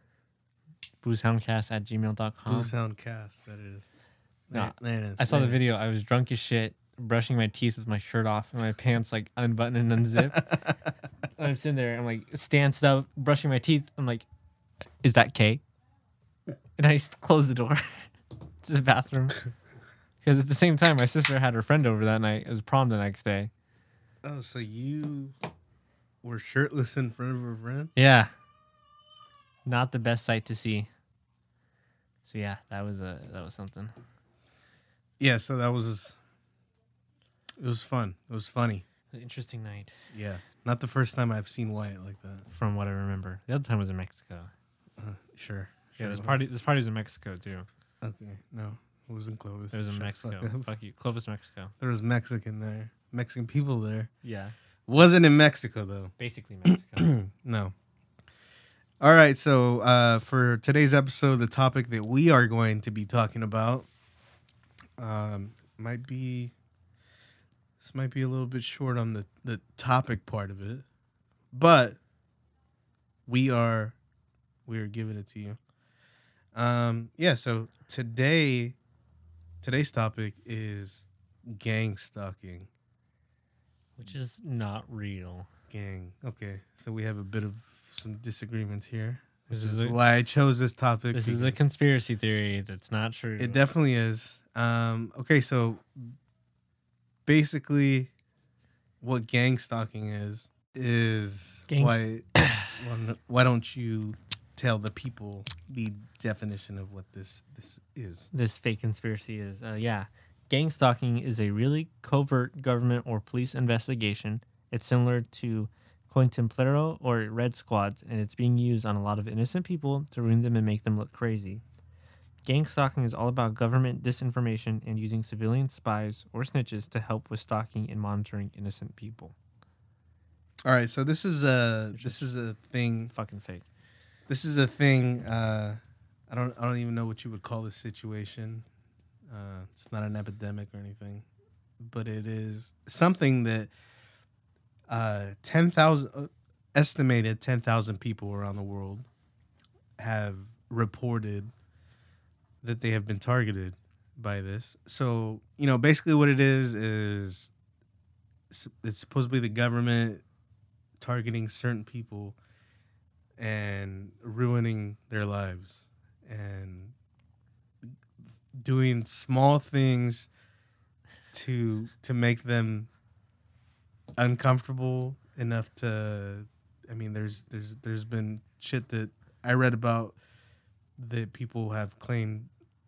Boozehoundcast@gmail.com. Boozehound Cast, that is. No, There it is. I saw the There it video. I was drunk as shit, brushing my teeth with my shirt off, and my pants like unbuttoned and unzipped. And I'm sitting there, I'm like stanced up, brushing my teeth. I'm like, is that Kay? And I just closed the door to the bathroom. Because at the same time, my sister had her friend over that night. It was prom the next day. Oh, so you were shirtless in front of her friend? Yeah. Not the best sight to see. So yeah, that was something. Yeah, so it was fun. It was funny. An interesting night, Yeah. Not the first time I've seen Wyatt like that. from what I remember. The other time was in Mexico. Sure. Yeah, it this was. party was in Mexico too. Okay, no. It wasn't Clovis. It was in Shut the Mexico. fuck up. Fuck you, Clovis, Mexico. There was Mexican there. Mexican people there. Yeah, Wasn't in Mexico, though. basically Mexico. No. All right, so for today's episode, the topic that we are going to be talking about might be a little bit short on the topic part of it, but we are giving it to you. Yeah, so today's topic is gang stalking. Which is not real. gang. Okay, so we have a bit of some disagreements here. This This is is a- why I chose this topic. This is a because conspiracy theory that's not true. it definitely is. Okay, so basically, what gang stalking is Gangs- why don't you tell the people the definition of what this is? This fake conspiracy is, gang stalking is a really covert government or police investigation. It's similar to Cointemplero or Red Squads, and it's being used on a lot of innocent people to ruin them and make them look crazy. Gang stalking is all about government disinformation and using civilian spies or snitches to help with stalking and monitoring innocent people. All right, so this is a thing. Fucking fake. This is a thing. I don't even know what you would call this situation. It's not an epidemic or anything, but it is something that 10,000 estimated 10,000 people around the world have reported that they have been targeted by this. So, basically what it is it's supposedly the government targeting certain people and ruining their lives and doing small things to make them uncomfortable enough to there's been shit that I read about that people have claimed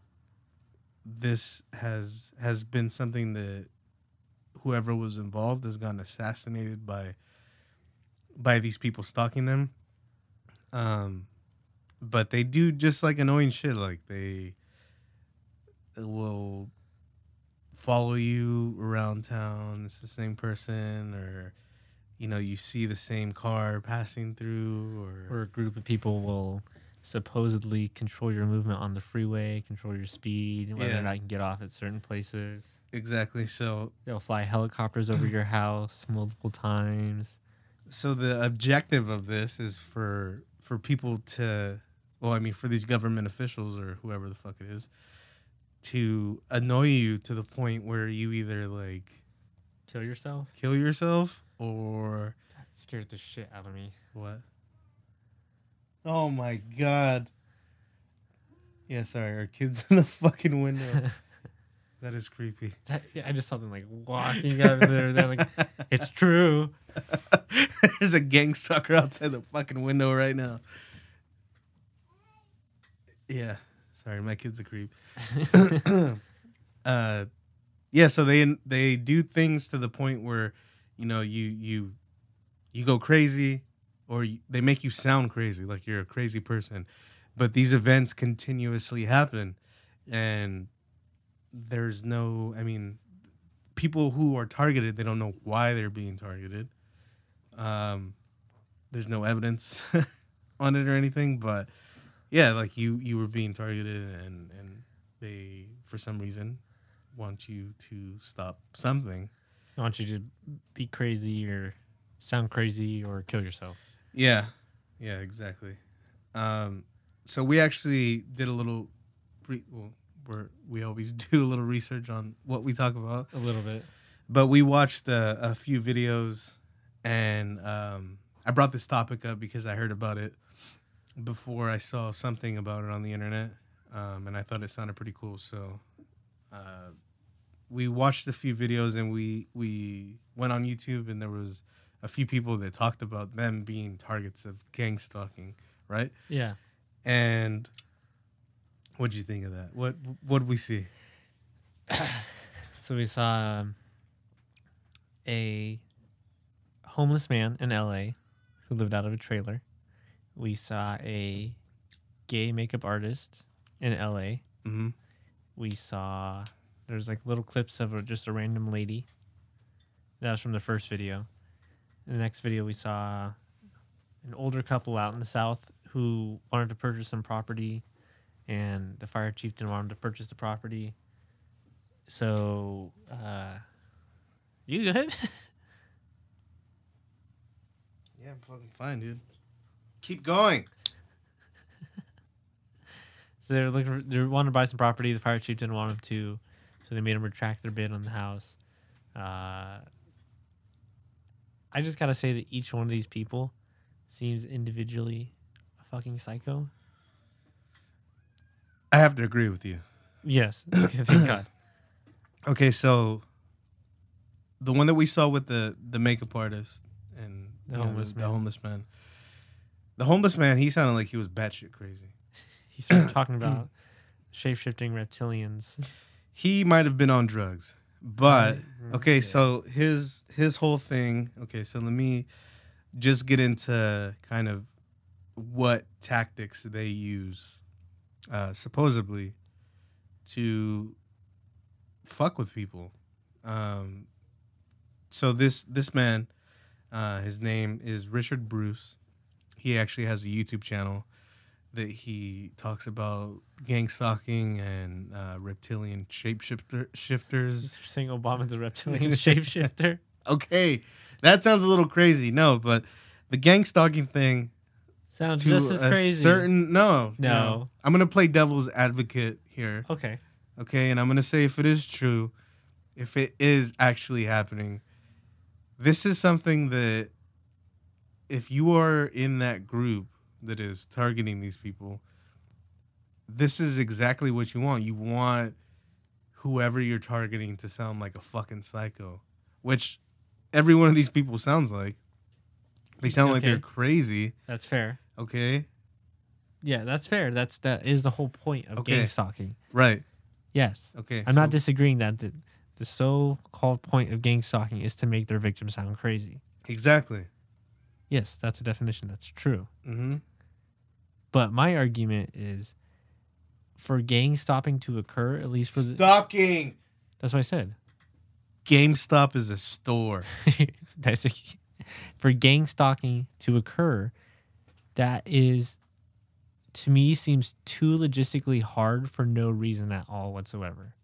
this has been something that whoever was involved has gotten assassinated by these people stalking them. But they do just like annoying shit. Like they will follow you around town. It's the same person, or you see the same car passing through, Or a group of people will supposedly control your movement on the freeway, control your speed, whether Yeah. or not you can get off at certain places. exactly. So They'll fly helicopters over your house multiple times. the objective of this is for people to, for these government officials or whoever the fuck it is, to annoy you to the point where you either like Kill yourself? kill yourself or That scared the shit out of me. what? Oh my god. Yeah, sorry, our kid's in the fucking window. That is creepy. I just saw them like walking out of there. They're like, it's true. There's a gang stalker outside the fucking window right now. Yeah. Sorry, my kid's a creep. Yeah, so they do things to the point where, you go crazy, or they make you sound crazy, like you're a crazy person. But these events continuously happen, and there's no, people who are targeted, they don't know why they're being targeted. There's no evidence on it or anything, but yeah, like you were being targeted, and they, for some reason, want you to stop something. I want you to be crazy or sound crazy or kill yourself. Yeah, exactly. So we actually did a little, we always do a little research on what we talk about. A little bit. But we watched a few videos, and I brought this topic up because I heard about it before I saw something about it on the internet, and I thought it sounded pretty cool. So we watched a few videos, and we went on YouTube, and there was a few people that talked about them being targets of gang stalking, right? Yeah. And what did you think of that? What did we see? So we saw a homeless man in LA who lived out of a trailer. We saw a gay makeup artist in LA. Mm-hmm. We saw there's like little clips of just a random lady. That was from the first video. In the next video, we saw an older couple out in the South who wanted to purchase some property, and the fire chief didn't want him to purchase the property. So, you good? Yeah, I'm fucking fine, dude. Keep going. So they wanted to buy some property. The fire chief didn't want him to, so they made him retract their bid on the house. I just gotta say that each one of these people seems individually a fucking psycho. I have to agree with you. Yes, thank God. Okay, so the one that we saw with the makeup artist and The homeless the man. homeless man. The homeless man, he sounded like he was batshit crazy. He started talking about shape-shifting reptilians. He might have been on drugs. But okay, Yeah. so his whole thing, okay, so let me just get into kind of what tactics they use supposedly to fuck with people. So this man, his name is Richard Bruce. He actually has a YouTube channel that he talks about gang stalking and reptilian shifters. Saying Obama's a reptilian shapeshifter. Okay, that sounds a little crazy. No, but the gang stalking thing Sounds to just as a crazy. certain no. No. I'm gonna play devil's advocate here. Okay. Okay, and I'm gonna say if it is true, if it is actually happening, this is something that if you are in that group that is targeting these people, this is exactly what you want. You want whoever you're targeting to sound like a fucking psycho, which every one of these people sounds like. They sound like they're Okay. crazy. That's fair. Okay, Yeah, that's fair. That is the whole point of Okay. gang stalking. right. Yes. Okay, I'm not disagreeing that the so-called point of gang stalking is to make their victim sound crazy. exactly. Yes, that's a definition. That's true. Mm-hmm. But my argument is for gang stopping to occur, at least for the... Stalking. That's what I said. GameStop is a store. That's for gang stalking to occur, that is, to me, seems too logistically hard for no reason at all whatsoever.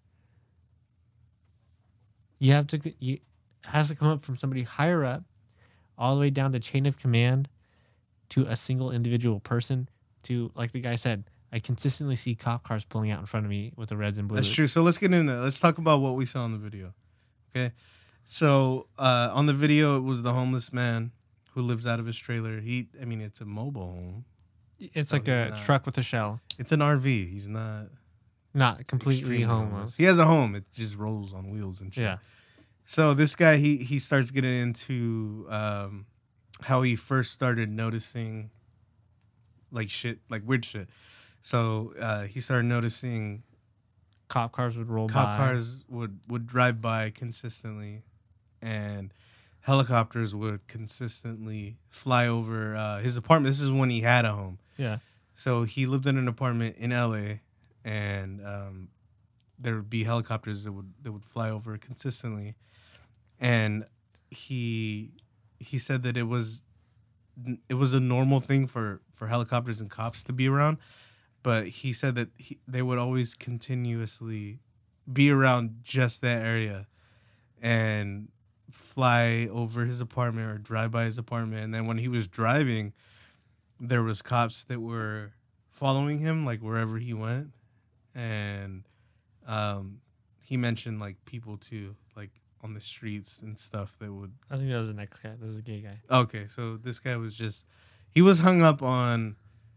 It has to come up from somebody higher up, all the way down the chain of command to a single individual person. To, like the guy said, I consistently see cop cars pulling out in front of me with the reds and blues. That's true. So let's get into it. Let's talk about what we saw in the video. Okay. So on the video, it was the homeless man who lives out of his trailer. It's a mobile home. It's So like a he's not- truck with a shell, It's an RV. He's not not completely extremely homeless. He has a home. It just rolls on wheels and shit. Yeah. So this guy, he starts getting into how he first started noticing like weird shit. So he started noticing Cop cars would roll cop by. cars would drive by consistently, and helicopters would consistently fly over his apartment. This is when he had a home. Yeah. So he lived in an apartment in LA, and there would be helicopters that would fly over consistently, and he said that it was a normal thing for helicopters and cops to be around, but he said that they would always continuously be around just that area and fly over his apartment or drive by his apartment. And then when he was driving, there was cops that were following him like wherever he went. And he mentioned like people too, like on the streets and stuff that would... I think that was the next guy. That was a gay guy. Okay, so this guy was he was hung up on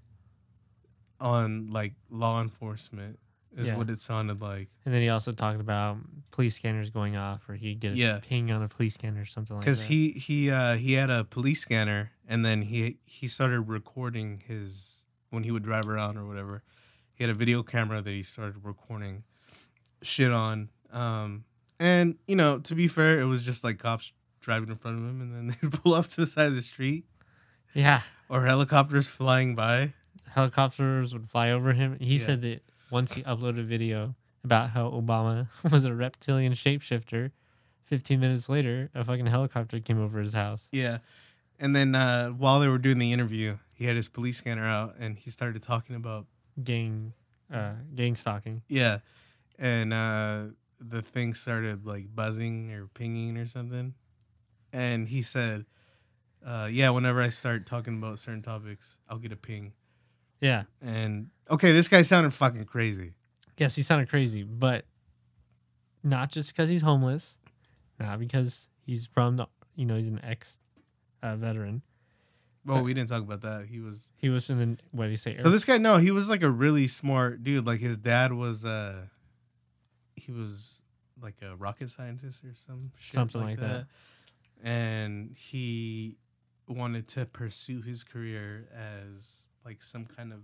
like law enforcement is Yeah. what it sounded like. And then he also talked about police scanners going off, or he'd get a Yeah. ping on a police scanner or something like that. Because he had a police scanner, and then he started recording when he would drive around or whatever. He had a video camera that he started recording shit on. And to be fair, it was just like cops driving in front of him, and then they'd pull off to the side of the street, Yeah. or helicopters flying by. Helicopters would fly over him. He Yeah. said that once he uploaded a video about how Obama was a reptilian shapeshifter, 15 minutes later, a fucking helicopter came over his house. Yeah. And then while they were doing the interview, he had his police scanner out, and he started talking about Gang stalking. yeah, and the thing started like buzzing or pinging or something, and he said, "Yeah, whenever I start talking about certain topics, I'll get a ping." Yeah. And okay, this guy sounded fucking crazy. Yes, he sounded crazy, but not just because he's homeless, not because he's from he's an veteran. Oh, we didn't talk about that. He was in the, what did he say? so this guy. No, he was like a really smart dude. Like his dad was he was like a rocket scientist or something like that. And he wanted to pursue his career as like some kind of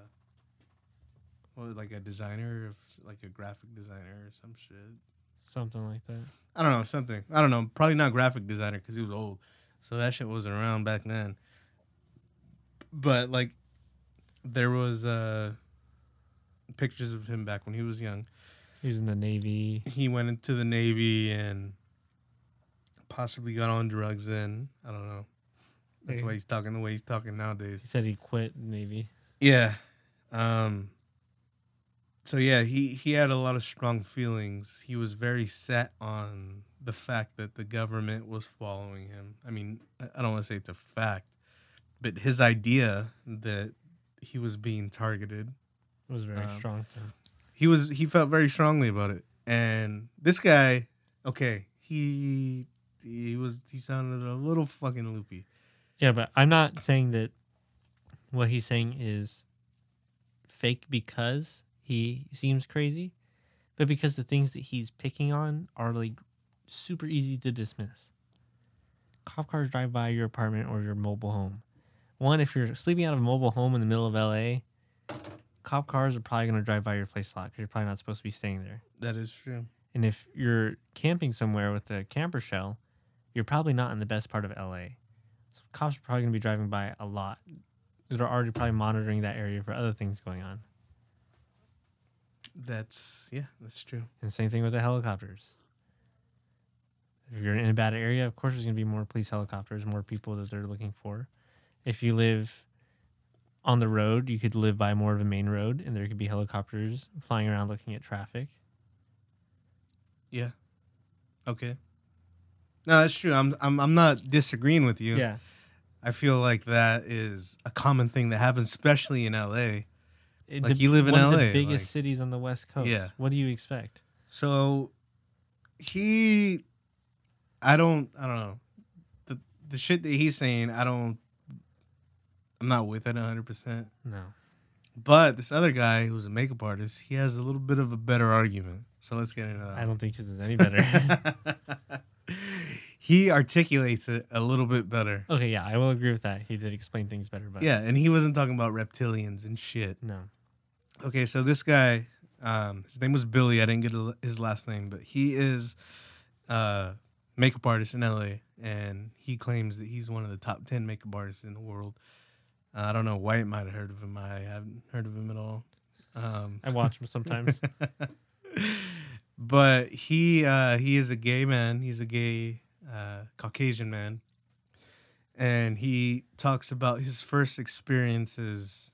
like a designer, like a graphic designer or some shit. Something like that. I don't know, something. I don't know. Probably not graphic designer because he was old, so that shit wasn't around back then. But like, there was pictures of him back when he was young. He was in the Navy. He went into the Navy and possibly got on drugs then. I don't know. That's why he's talking the way he's talking nowadays. He said he quit Navy. Yeah. So yeah, he had a lot of strong feelings. He was very set on the fact that the government was following him. I mean, I don't want to say it's a fact, but his idea that he was being targeted was very strong. He felt very strongly about it. And this guy, okay, he sounded a little fucking loopy. Yeah, but I'm not saying that what he's saying is fake because he seems crazy, but because the things that he's picking on are like super easy to dismiss. Cop cars drive by your apartment or your mobile home. One, if you're sleeping out of a mobile home in the middle of LA, cop cars are probably going to drive by your place a lot because you're probably not supposed to be staying there. That is true. And if you're camping somewhere with a camper shell, you're probably not in the best part of LA. So cops are probably going to be driving by a lot. They're already probably monitoring that area for other things going on. That's true. And same thing with the helicopters. If you're in a bad area, of course there's going to be more police helicopters, more people that they're looking for. If you live on the road, you could live by more of a main road, and there could be helicopters flying around looking at traffic. Yeah. Okay. No, that's true. I'm not disagreeing with you. Yeah. I feel like that is a common thing that happens, especially in LA. Like you live in LA. One LA. of the biggest cities on the West Coast. Yeah. What do you expect? So I don't know. The shit that he's saying, I'm not with it 100%. No. But this other guy who's a makeup artist, he has a little bit of a better argument. So let's get into that. I don't think this is any better. He articulates it a little bit better. Okay, yeah, I will agree with that. He did explain things better, but Yeah, and he wasn't talking about reptilians and shit. no. Okay, so this guy, his name was Billy. I didn't get his last name, but he is a makeup artist in LA, and he claims that he's one of the top 10 makeup artists in the world. I don't know. White might have heard of him. I haven't heard of him at all. I watch him sometimes. But he is a gay man. He's a gay Caucasian man. And he talks about his first experiences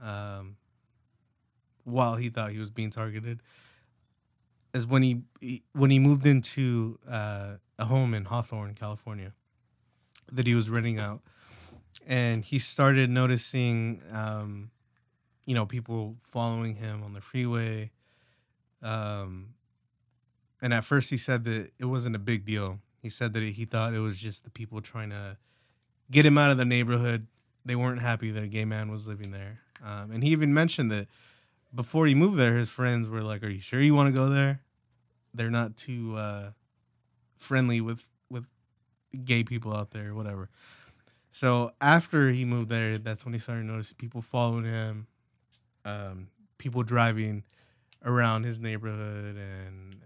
while he thought he was being targeted, as when he moved into a home in Hawthorne, California, that he was renting out. And he started noticing, people following him on the freeway. And at first he said that it wasn't a big deal. He said that he thought it was just the people trying to get him out of the neighborhood. They weren't happy that a gay man was living there. And he even mentioned that before he moved there, his friends were like, "Are you sure you want to go there? They're not too friendly with gay people out there or whatever." So after he moved there, that's when he started noticing people following him, people driving around his neighborhood, and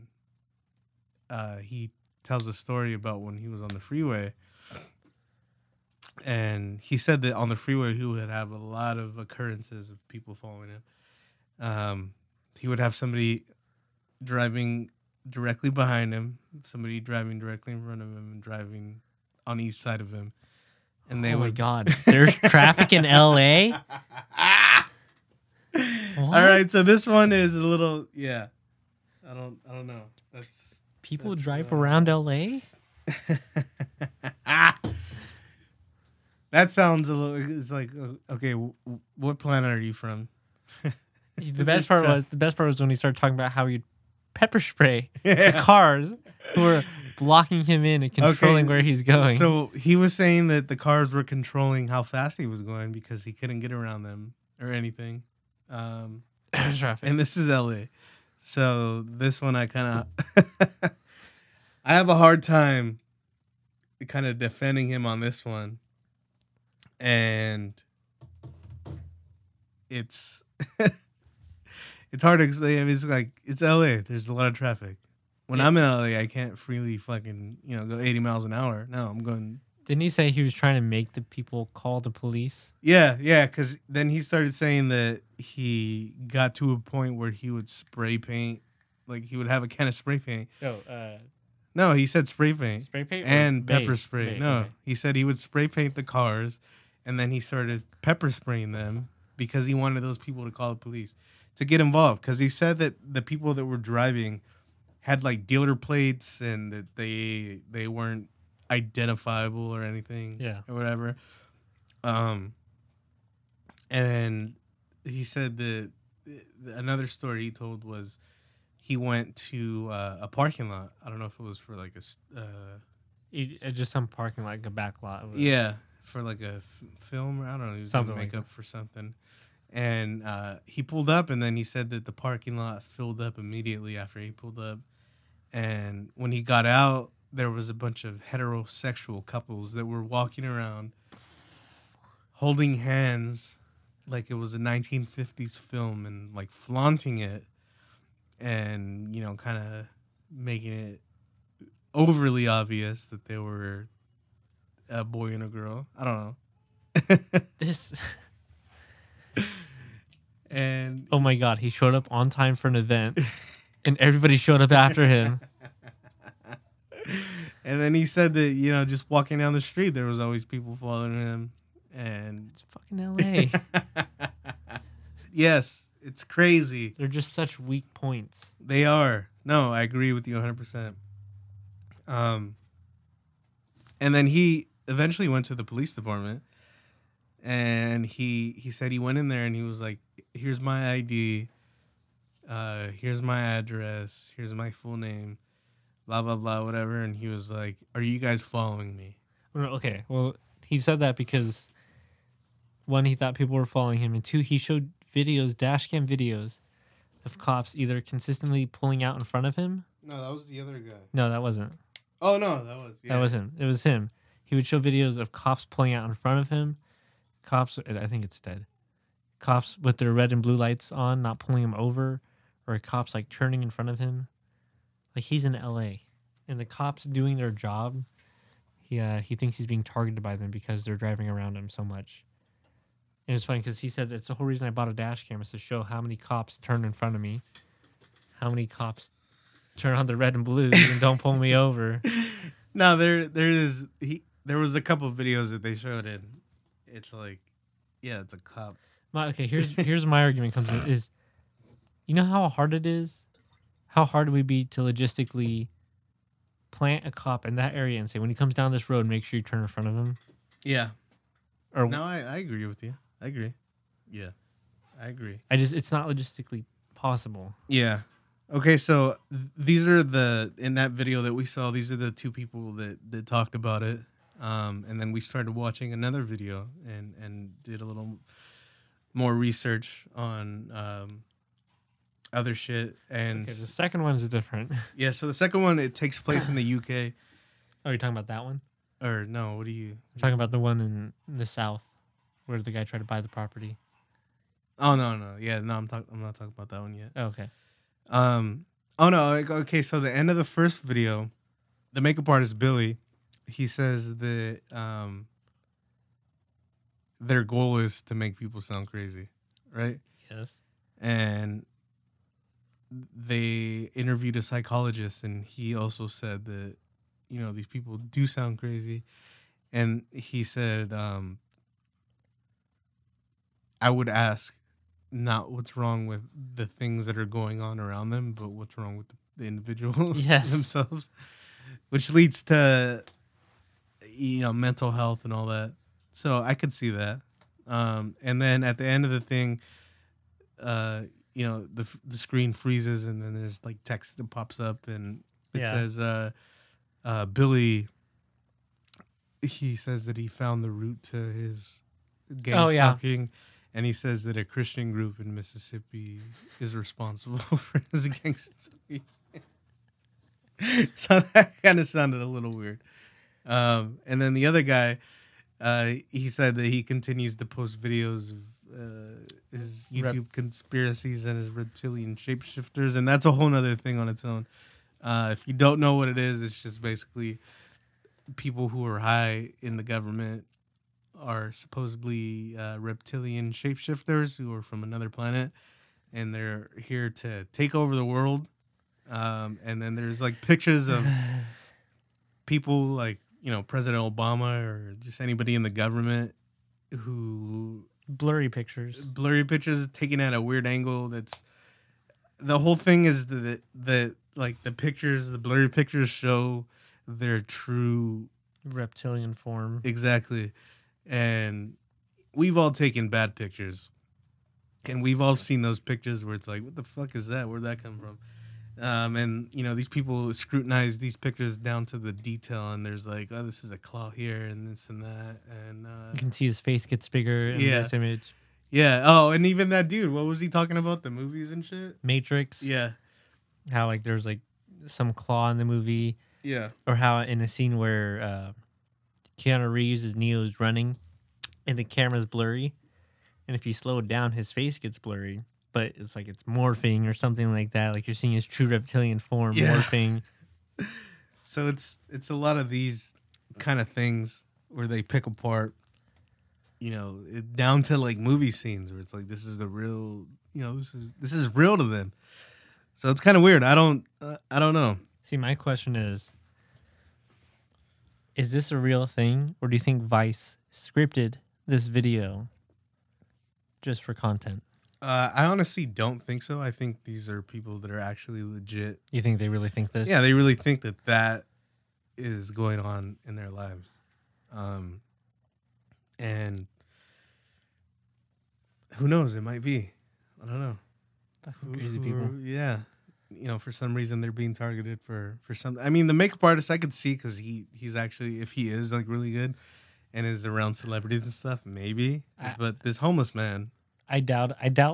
he tells a story about when he was on the freeway. And he said that on the freeway, he would have a lot of occurrences of people following him. He would have somebody driving directly behind him, somebody driving directly in front of him, and driving on each side of him. And they my God, there's traffic in LA. All right, so this one is a little, yeah. I don't know. People drive around LA. That sounds a little. It's like, okay, what planet are you from? The best part was when he started talking about how you'd pepper spray the cars who were blocking him in and controlling where he's going. So he was saying that the cars were controlling how fast he was going because he couldn't get around them or anything. Traffic. And this is LA. So this one I kind of I have a hard time kind of defending him on this one. And it's it's hard to explain. I mean, it's like it's LA. There's a lot of traffic. When I'm in LA, I can't freely fucking, go 80 miles an hour. No, I'm going. Didn't he say he was trying to make the people call the police? Yeah, because then he started saying that he got to a point where he would spray paint, like he would have a can of spray paint. No, he said spray paint. Spray paint and pepper bait? spray. Bait, No, okay. he said he would spray paint the cars, and then he started pepper spraying them because he wanted those people to call the police to get involved. Because he said that the people that were driving had like dealer plates and that they weren't identifiable or anything, or whatever. And he said that another story he told was he went to a parking lot. I don't know if it was for like Just some parking lot, like a back lot. for like a film. Or I don't know. He was Something doing like makeup for something. And he pulled up, and then he said that the parking lot filled up immediately after he pulled up. And when he got out, there was a bunch of heterosexual couples that were walking around holding hands like it was a 1950s film and like flaunting it and, kind of making it overly obvious that they were a boy and a girl. I don't know. This. And Oh my God, he showed up on time for an event, and everybody showed up after him. and then he said that, just walking down the street, there was always people following him. And It's fucking LA. yes, it's crazy. They're just such weak points. They are. No, I agree with you 100%. And then he eventually went to the police department, and he said he went in there and he was like, here's my ID, here's my address, here's my full name, blah, blah, blah, whatever. And he was like, are you guys following me? Okay, well, he said that because, one, he thought people were following him, and two, he showed videos, dash cam videos, of cops either consistently pulling out in front of him. No, that was the other guy. No, that wasn't. Oh, no, that was. Yeah. That was him. It was him. He would show videos of cops pulling out in front of him. Cops, I think it's dead. Cops with their red and blue lights on, not pulling him over, or cops like turning in front of him. Like, he's in LA, and the cops doing their job. He thinks he's being targeted by them because they're driving around him so much. And it's funny because he said that's the whole reason I bought a dash cam is to show how many cops turn in front of me, how many cops turn on the red and blues and don't pull me over. No, there was a couple of videos that they showed, and it's like, yeah, it's a cop. Here's my argument comes in is, you know how hard it is? How hard it would be to logistically plant a cop in that area and say, when he comes down this road, make sure you turn in front of him? Yeah. Or No, I agree with you. I agree. Yeah, I agree. it's not logistically possible. Yeah. Okay, so these are in that video that we saw, these are the two people that talked about it. And then we started watching another video and did a little more research on other shit. And Okay, the second one's different. yeah, so the second one, it takes place in the UK. Oh, you're talking about that one? Or no, what do you... I'm talking about the one in the South where the guy tried to buy the property. Oh, no. Yeah, no, I'm not talking about that one yet. Oh, okay. Oh no, okay, so the end of the first video, the makeup artist Billy, he says that their goal is to make people sound crazy, right? Yes. And they interviewed a psychologist, and he also said that, these people do sound crazy. And he said, I would ask not what's wrong with the things that are going on around them, but what's wrong with the individual Yes. themselves, which leads to, mental health and all that. So I could see that. And then at the end of the thing, the screen freezes, and then there's like text that pops up, and it Yeah. says, Billy, he says that he found the root to his gang Oh, yeah. stalking, and he says that a Christian group in Mississippi is responsible for his gang stalking. So that kind of sounded a little weird. And then the other guy, he said that he continues to post videos of his YouTube conspiracies and his reptilian shapeshifters, and that's a whole nother thing on its own. If you don't know what it is, it's just basically people who are high in the government are supposedly reptilian shapeshifters who are from another planet, and they're here to take over the world. And then there's like pictures of people like, President Obama or just anybody in the government who Blurry pictures. taken at a weird angle. That's the whole thing is that like the blurry pictures show their true Reptilian form. exactly. And we've all taken bad pictures, and we've all seen those pictures where it's like, what the fuck is that? Where'd that come from? And these people scrutinize these pictures down to the detail, and there's like, oh, this is a claw here and this and that, and You can see his face gets bigger in Yeah. this image. yeah. Oh, and even that dude, what was he talking about? The movies and shit. Matrix. Yeah, How like there's like some claw in the movie, yeah, or how in a scene where Keanu Reeves as Neo is running, and the camera's blurry, and if you slow it down, his face gets blurry. But it's like it's morphing or something like that. Like you're seeing his true reptilian form Yeah. morphing. So it's a lot of these kind of things where they pick apart, down to like movie scenes where it's like, this is the real, this is real to them. So it's kind of weird. I don't know. See, my question is this a real thing, or do you think Vice scripted this video just for content? I honestly don't think so. I think these are people that are actually legit. You think they really think this? Yeah, they really think that is going on in their lives. And who knows? It might be. I don't know. Fucking crazy people. Yeah. For some reason they're being targeted for some. I mean, the makeup artist I could see because he's actually, if he is like really good and is around celebrities and stuff, maybe. But this homeless man. I doubt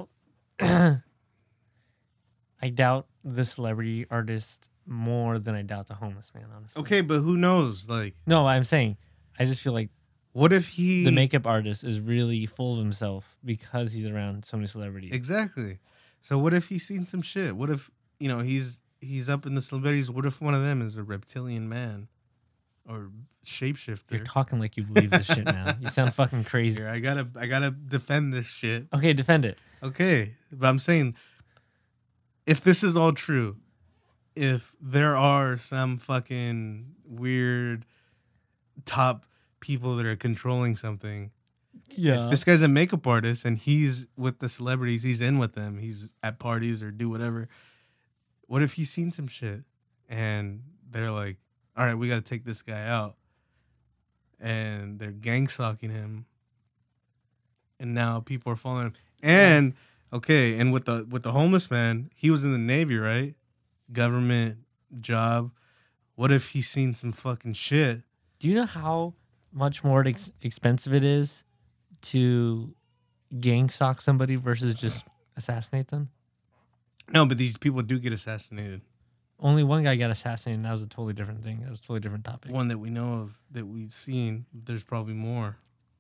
I doubt the celebrity artist more than I doubt the homeless man, honestly. Okay, but who knows? Like, No, I'm saying I just feel like what if the makeup artist is really full of himself because he's around so many celebrities. Exactly. So what if he's seen some shit? What if, he's up in the celebrities? What if one of them is a reptilian man or shapeshifter? You're talking like you believe this shit now. You sound fucking crazy. Here, I gotta defend this shit. Okay, defend it. Okay, but I'm saying, if this is all true, if there are some fucking weird top people that are controlling something, if this guy's a makeup artist and he's with the celebrities, he's in with them, he's at parties or do whatever, what if he's seen some shit and they're like, all right, we got to take this guy out, and they're gang stalking him, and now people are following him. And okay, and with the homeless man, he was in the Navy, right? Government job. What if he's seen some fucking shit? Do you know how much more expensive it is to gang stalk somebody versus just assassinate them? No, but these people do get assassinated. Only one guy got assassinated, and that was a totally different thing. That was a totally different topic. One that we know of, that we've seen. There's probably more.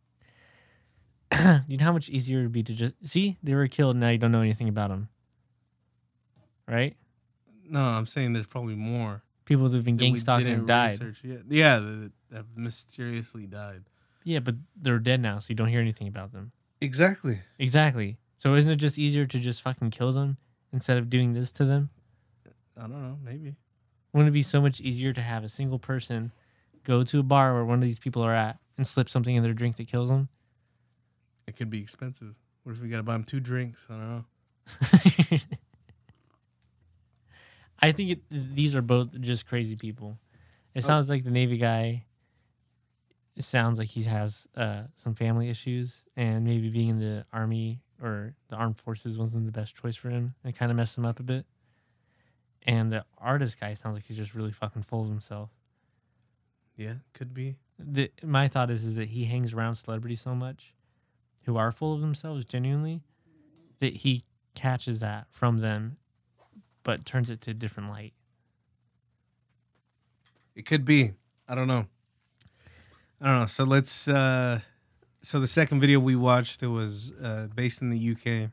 You know how much easier it would be to just see they were killed, and now you don't know anything about them, right? No, I'm saying there's probably more. People that have been that gang we stalking didn't and died. research yet. Yeah, that have mysteriously died. Yeah, but they're dead now, so you don't hear anything about them. Exactly. Exactly. So isn't it just easier to just fucking kill them instead of doing this to them? I don't know. Maybe. Wouldn't it be so much easier to have a single person go to a bar where one of these people are at and slip something in their drink that kills them? It could be expensive. What if we got to buy them 2 drinks? I don't know. I think these are both just crazy people. It sounds like the Navy guy, it sounds like he has some family issues, and maybe being in the Army or the armed forces wasn't the best choice for him. It kind of messed him up a bit. And the artist guy sounds like he's just really fucking full of himself. Yeah, could be. My thought is that he hangs around celebrities so much who are full of themselves genuinely that he catches that from them but turns it to a different light. It could be. I don't know. So let's. So the second video we watched, it was based in the UK,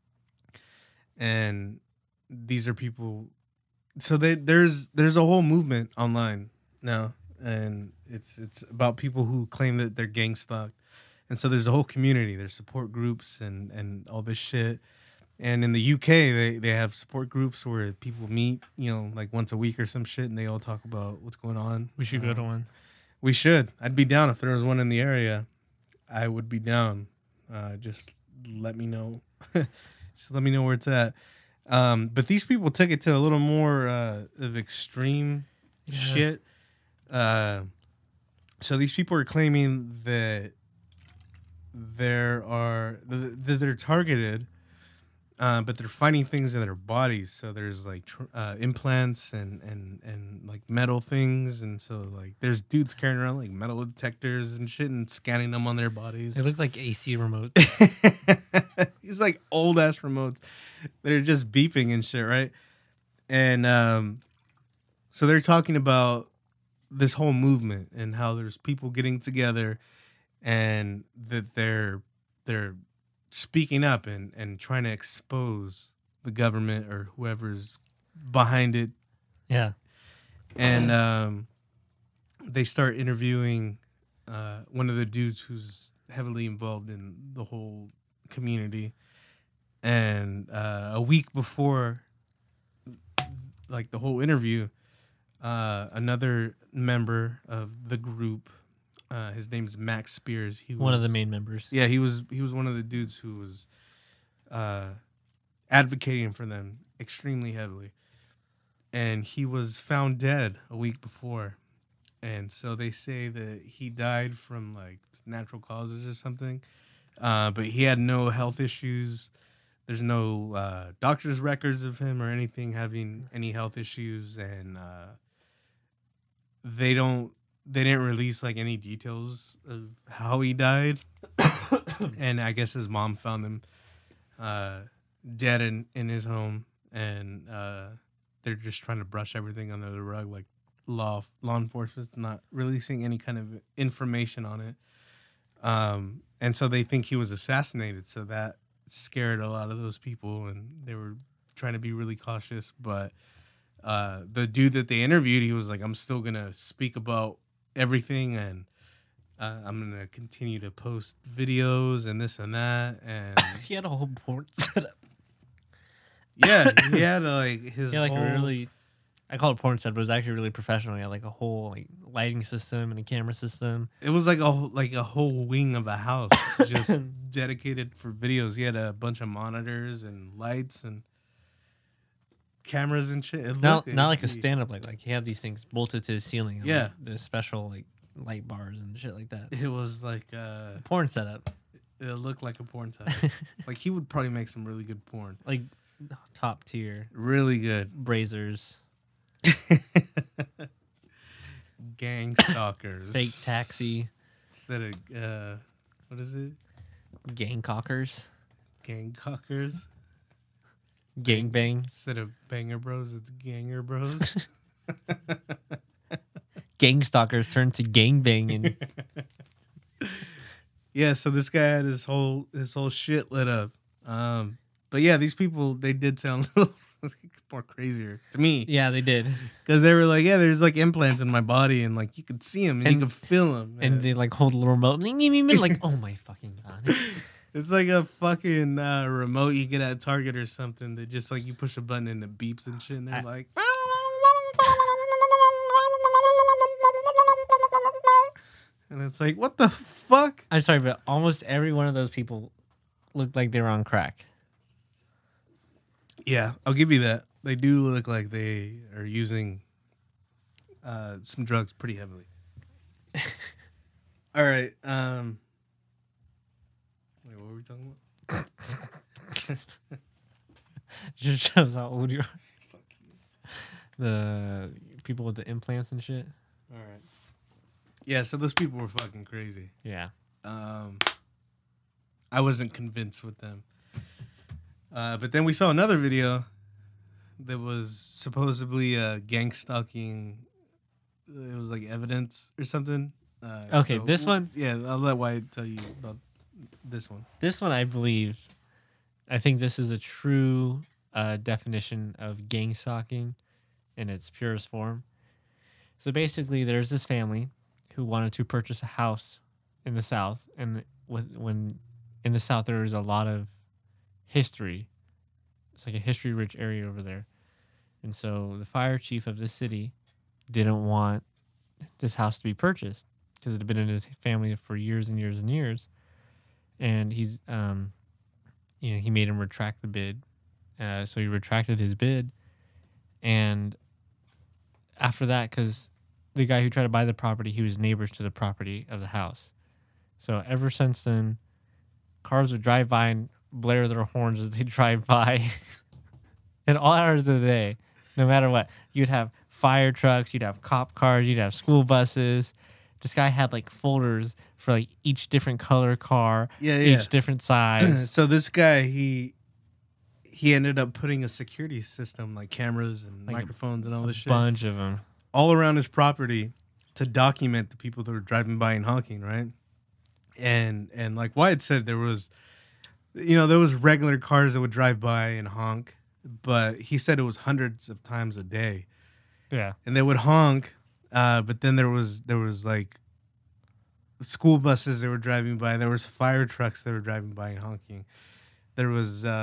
and these are people. So there's a whole movement online now, and it's about people who claim that they're gang stalked, and so there's a whole community. There's support groups and all this shit. And in the UK, they have support groups where people meet, like once a week or some shit, and they all talk about what's going on. We should go to one. We should. I'd be down if there was one in the area. I would be down. Just let me know. Just let me know where it's at. But these people took it to a little more of extreme shit. So these people are claiming that they're targeted. But they're finding things in their bodies. So there's like implants and like metal things. And so like there's dudes carrying around like metal detectors and shit and scanning them on their bodies. They look like AC remotes. These like old ass remotes that are just beeping and shit, right? And so they're talking about this whole movement and how there's people getting together and that they're speaking up and trying to expose the government or whoever's behind it. Yeah. And they start interviewing one of the dudes who's heavily involved in the whole community. And a week before like the whole interview, another member of the group, his name's Max Spears. He was one of the main members. Yeah, he was one of the dudes who was advocating for them extremely heavily. And he was found dead a week before. And so they say that he died from like natural causes or something. But he had no health issues. There's no doctor's records of him or anything having any health issues. And they didn't release like any details of how he died. And I guess his mom found him dead in his home, and they're just trying to brush everything under the rug, like law enforcement's not releasing any kind of information on it. And so they think he was assassinated, so that scared a lot of those people, and they were trying to be really cautious. But the dude that they interviewed, he was like, I'm still gonna speak about everything, and I'm gonna continue to post videos and this and that. And He had a whole porn setup. yeah, he had his He had like whole, a really, I call it porn setup, but it was actually really professional. He had like a whole like lighting system and a camera system. it was like a whole wing of a house just dedicated for videos. He had a bunch of monitors and lights and cameras and shit. Not like a stand up like he had these things bolted to the ceiling. Yeah. Like the special like light bars and shit like that. It was like Porn setup. it looked like a porn set. Like he would probably make some really good porn. Like top tier. Really good. Brazers. Gang stalkers. Fake taxi. Instead of what is it? Gang cockers. Gang cockers. Gang bang. Instead of banger bros, it's ganger bros. Gang stalkers turned to gang banging. Yeah, so this guy had his whole shit lit up. But yeah, these people, they did sound a little more crazier to me. Yeah, they did. Because they were like, yeah, there's like implants in my body, and like you could see them and you could feel them. And they like hold a little remote. Like, oh my fucking god. It's like a fucking remote you get at Target or something that just like you push a button and it beeps and shit, and they're like. And it's like, what the fuck? I'm sorry, but almost every one of those people looked like they were on crack. Yeah, I'll give you that. They do look like they are using some drugs pretty heavily. All right. Wait, what were we talking about? Just shows how old you are. The people with the implants and shit. All right. Yeah, so those people were fucking crazy. Yeah. I wasn't convinced with them. But then we saw another video that was supposedly gang stalking. It was like evidence or something. Okay, this one. Yeah, I'll let Wyatt tell you about this one. This one, I think this is a true definition of gang stalking in its purest form. So basically, there's this family who wanted to purchase a house in the South, and when in the South there is a lot of history. It's like a history-rich area over there, and so the fire chief of this city didn't want this house to be purchased because it had been in his family for years and years and years, and he's he made him retract the bid. So he retracted his bid, and after that, because the guy who tried to buy the property, he was neighbors to the property of the house. So ever since then, cars would drive by and blare their horns as they drive by. In all hours of the day, no matter what. You'd have fire trucks, you'd have cop cars, you'd have school buses. This guy had like folders for like each different color car, each different size. So this guy, he ended up putting a security system like cameras and Like microphones and all this shit Bunch of them. all around his property to document the people that were driving by and honking, right? And like Wyatt said, there was regular cars that would drive by and honk, but he said it was hundreds of times a day. Yeah. And they would honk, but then there was like school buses that were driving by. There was fire trucks that were driving by and honking. There was what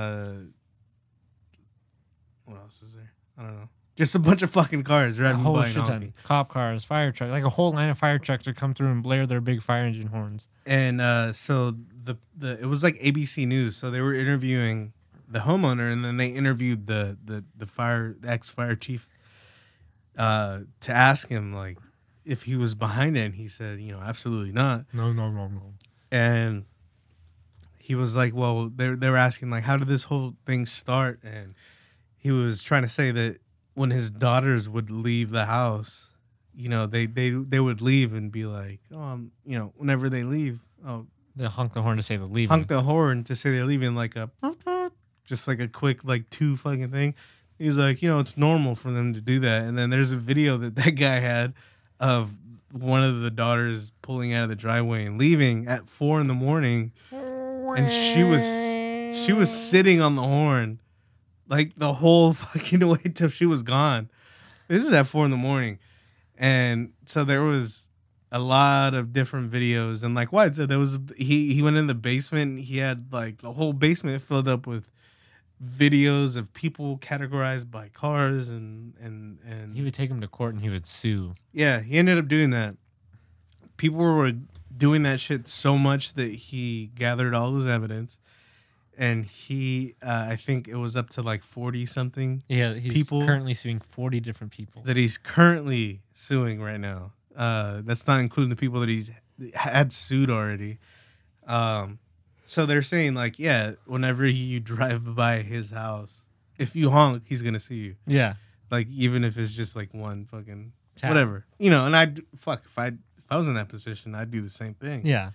else is there? I don't know. Just a bunch of fucking cars A driving whole by and shit ton. honking. Cop cars, fire trucks, like a whole line of fire trucks would come through and blare their big fire engine horns. And so the it was like ABC News. So they were interviewing the homeowner, and then they interviewed the ex fire chief to ask him like if he was behind it, and he said, absolutely not. No. And he was like, well, they were asking like, how did this whole thing start? And he was trying to say that when his daughters would leave the house, they would leave and be like, whenever they leave, They honk the horn to say they're leaving. honk the horn to say they're leaving, like just like a quick like two fucking thing. He's like, it's normal for them to do that. And then there's a video that guy had of one of the daughters pulling out of the driveway and leaving at 4 a.m, and she was sitting on the horn like the whole fucking way till she was gone. This is at 4 a.m. And so there was a lot of different videos, and like Wyatt said, there was he went in the basement. He had like the whole basement filled up with videos of people categorized by cars, and He would take him to court and he would sue. yeah, he ended up doing that. People were doing that shit so much that he gathered all his evidence, and he I think it was up to like 40 something Yeah, he's people currently suing 40 different people. that he's currently suing right now. That's not including the people that he's had sued already. So they're saying like, yeah, whenever you drive by his house, if you honk, he's gonna see you. Yeah. Like even if it's just like one fucking Tap. whatever, And if I was in that position, I'd do the same thing. Yeah.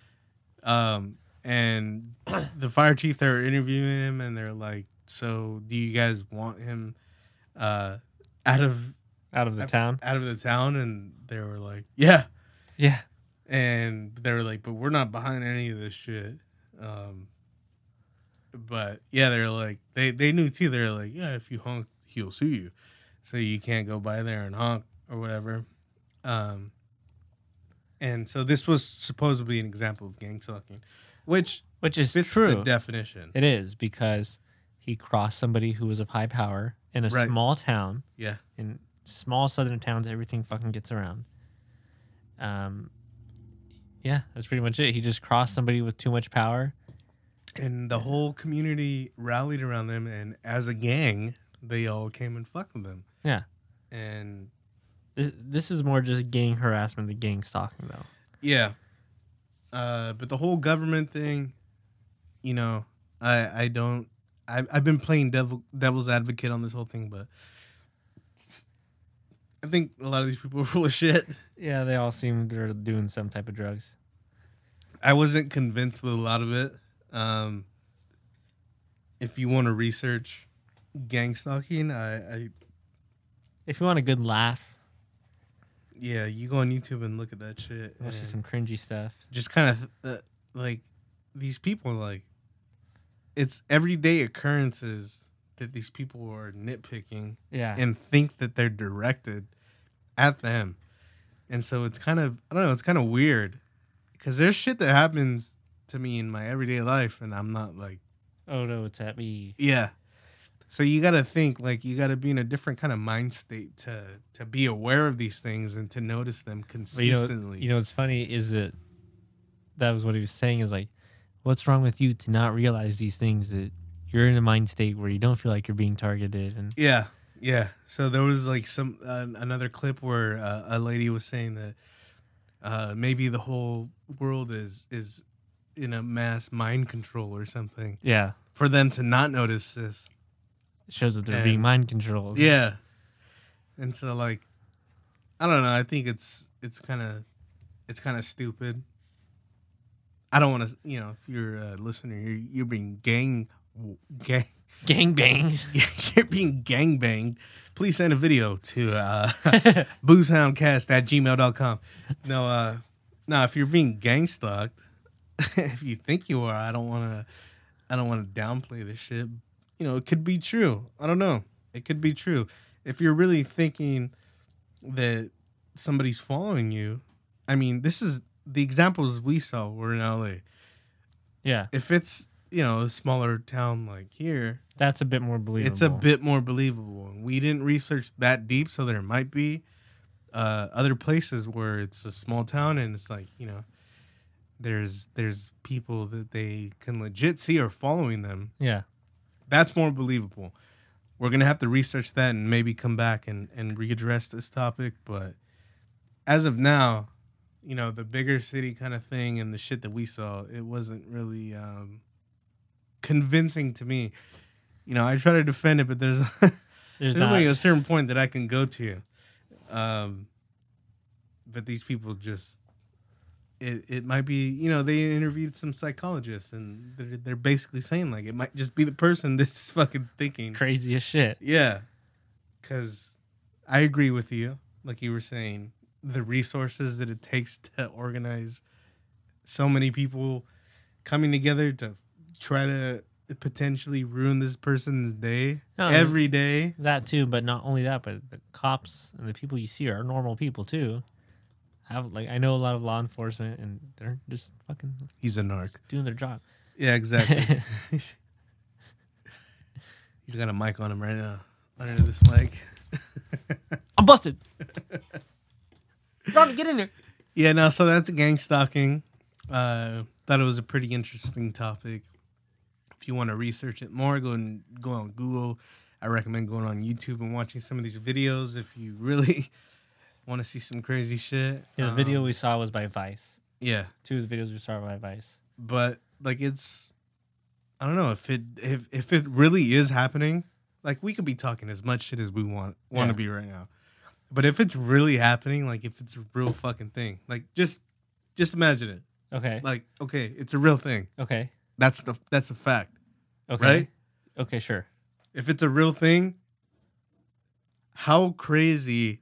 And the fire chief, they were interviewing him, and they're like, "So, do you guys want him out of The town. Out of the town?" And they were like, "Yeah." Yeah. And they were like, "But we're not behind any of this shit." But yeah, they're like, they knew too. They're like, "Yeah, if you honk, he'll sue you, so you can't go by there and honk or whatever." And so this was supposedly an example of gang stalking, which is fits true. the definition. It is, because he crossed somebody who was of high power in a Right. small town. Yeah. In small southern towns, everything fucking gets around. Yeah, that's pretty much it. He just crossed somebody with too much power. And the whole community rallied around them, and as a gang, they all came and fucked with them. Yeah. And This is more just gang harassment than gang stalking, though. yeah. But the whole government thing, I've been playing devil's advocate on this whole thing, but I think a lot of these people are full of shit. Yeah, they all seem they're doing some type of drugs. I wasn't convinced with a lot of it. If you want to research gang stalking, If you want a good laugh, yeah, you go on YouTube and look at that shit. you'll see and some cringy stuff. just kind of like these people, like it's everyday occurrences that these people are nitpicking Yeah. and think that they're directed at them. And so it's kind of, I don't know, it's kind of weird because there's shit that happens to me in my everyday life and I'm not like, Oh no, it's at me. yeah. So you got to think, like, you got to be in a different kind of mind state to be aware of these things and to notice them But consistently. you know what's funny is that was what he was saying is like, what's wrong with you to not realize these things that you're in a mind state where you don't feel like you're being targeted and Yeah, yeah. So there was like some another clip where a lady was saying that maybe the whole world is in a mass mind control or something yeah, for them to not notice this. it shows that they're being And- mind controlled. Yeah, and so like, I don't know. I think it's kind of stupid. I don't want to, if you're a listener, you're being gang. Gang bang. You're being gangbanged, please send a video to boozehoundcast@gmail.com. No, if you're being gang stalked, if you think you are, I don't want to downplay this shit. It could be true. I don't know. It could be true. If you're really thinking that somebody's following you, I mean, this is the examples we saw were in LA. Yeah, If it's, a smaller town like here, that's a bit more believable. it's a bit more believable. We didn't research that deep, so there might be other places where it's a small town and it's like, there's people that they can legit see are following them. Yeah, That's more believable. We're going to have to research that and maybe come back and readdress this topic. But as of now, the bigger city kind of thing and the shit that we saw, it wasn't really convincing to me. I try to defend it, but there's there's only not. a certain point that I can go to. But these people just, it might be, they interviewed some psychologists and they're basically saying like it might just be the person that's fucking thinking. Crazy as shit. Yeah. Because I agree with you. Like you were saying, the resources that it takes to organize so many people coming together to try to potentially ruin this person's day No, every day. That too, but not only that, but the cops and the people you see are normal people too. I know a lot of law enforcement, and they're just fucking He's a narc. doing their job. Yeah, exactly. He's got a mic on him right now. Under this mic. I'm busted. Ronnie, get in there. Yeah, no, so that's gang stalking. Thought it was a pretty interesting topic. If you want to research it more, go on Google. I recommend going on YouTube and watching some of these videos if you really want to see some crazy shit. Yeah, the video we saw was by Vice. Yeah, 2 of the videos we saw were by Vice. but like I don't know if it really is happening. Like we could be talking as much shit as we want Yeah. to be right now, but if it's really happening, like if it's a real fucking thing, like just imagine it. Okay. Like okay, it's a real thing. Okay. That's a fact, Okay. right? Okay, sure. If it's a real thing, how crazy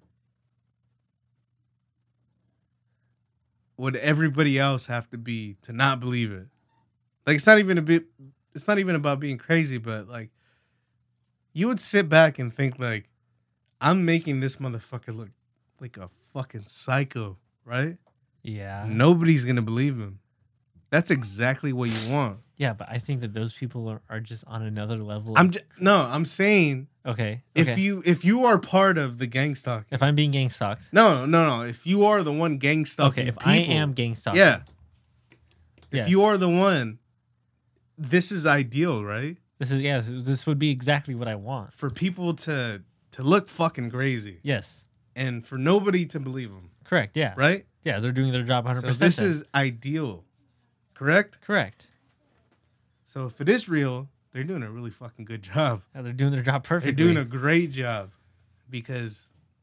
would everybody else have to be to not believe it? Like it's not even about being crazy, but like you would sit back and think like I'm making this motherfucker look like a fucking psycho, right? Yeah. Nobody's going to believe him. That's exactly what you want. Yeah, but I think that those people are just on another level. I'm saying Okay. if you are part of the gang stalking. If I'm being gang stalked. No. If you are the one gang stalking Okay, if people, I am gang stalking. yeah. Yes. If you are the one, this is ideal, right? This would be exactly what I want. For people to look fucking crazy Yes. and for nobody to believe them, Correct. Yeah. right? Yeah, they're doing their job 100%. So this is ideal, correct? correct. So if it is real, they're doing a really fucking good job. Yeah, they're doing their job They're perfectly. doing a great job because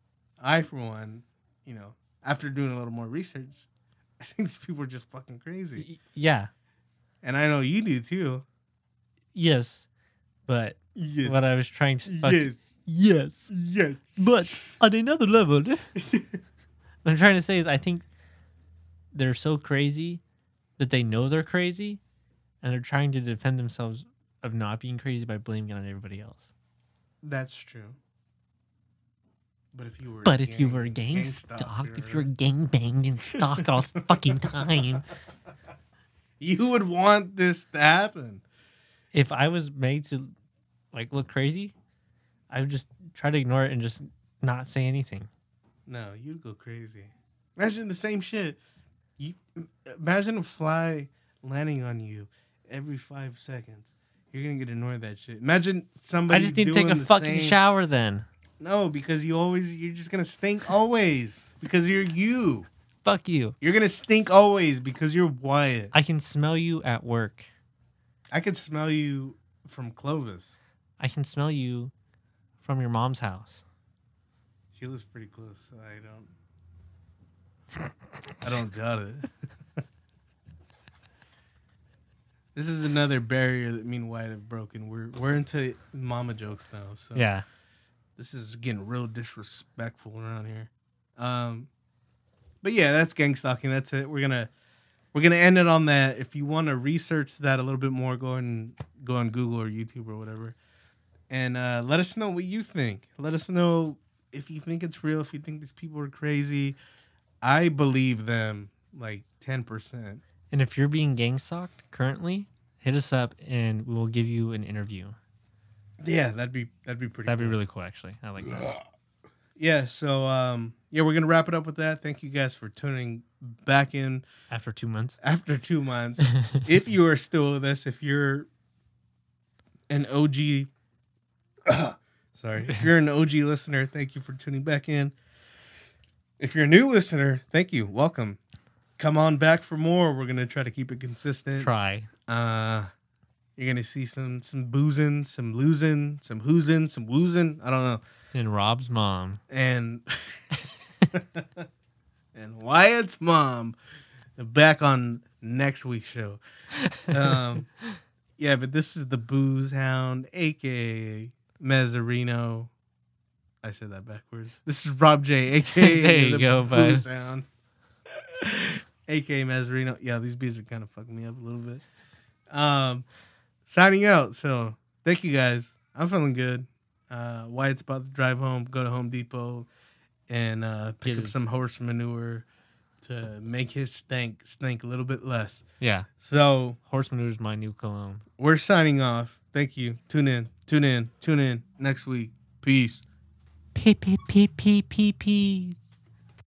I, for one, after doing a little more research, I think these people are just fucking crazy. Yeah. And I know you do too. Yes. But Yes. what I was trying to fucking... Yes. Yes. Yes. But on another level, what I'm trying to say is I think they're so crazy that they know they're crazy, and they're trying to defend themselves of not being crazy by blaming it on everybody else. That's true. But if you were gang stalked, if you were gang banged and stalked all the fucking time, you would want this to happen. If I was made to look crazy, I would just try to ignore it and just not say anything. No, you'd go crazy. Imagine the same shit. Imagine a fly landing on you every 5 seconds. You're gonna get annoyed at that shit. Imagine somebody. I just need to take a fucking shower then. No, because you're just gonna stink always because you're you. Fuck you. You're gonna stink always because you're Wyatt. I can smell you at work. I could smell you from Clovis. I can smell you from your mom's house. She lives pretty close, so I don't doubt it. This is another barrier that me and Wyatt have broken. We're into mama jokes now, so Yeah. this is getting real disrespectful around here. But yeah, that's gang stalking. That's it. We're gonna end it on that. If you want to research that a little bit more, go on Google or YouTube or whatever, and let us know what you think. Let us know if you think it's real. If you think these people are crazy. I believe them 10%. And if you're being gang stalked currently, hit us up and we will give you an interview. Yeah, that'd be pretty. That'd be cool. really cool, actually. I like that. Yeah. So we're gonna wrap it up with that. Thank you guys for tuning back in After 2 months. after 2 months. If you are still with us, if you're an OG, if you're an OG listener, thank you for tuning back in. If you're a new listener, thank you. Welcome. Come on back for more. We're gonna try to keep it consistent. Try. You're gonna see some boozing, some losing, some hoozing, some woozing. I don't know. And Rob's mom. And and Wyatt's mom back on next week's show. Yeah, but this is the Booze Hound, aka Mezzarino. I said that backwards. This is Rob J, aka There you the go, Booze bud. Hound, aka Mezzarino. Yeah, these bees are kind of fucking me up a little bit. Signing out. So thank you guys. I'm feeling good. Wyatt's about to drive home, go to Home Depot, and pick up some horse manure to make his stink a little bit less. Yeah. So Horse manure is my new cologne. we're signing off. Thank you. Tune in next week. Peace. Peace.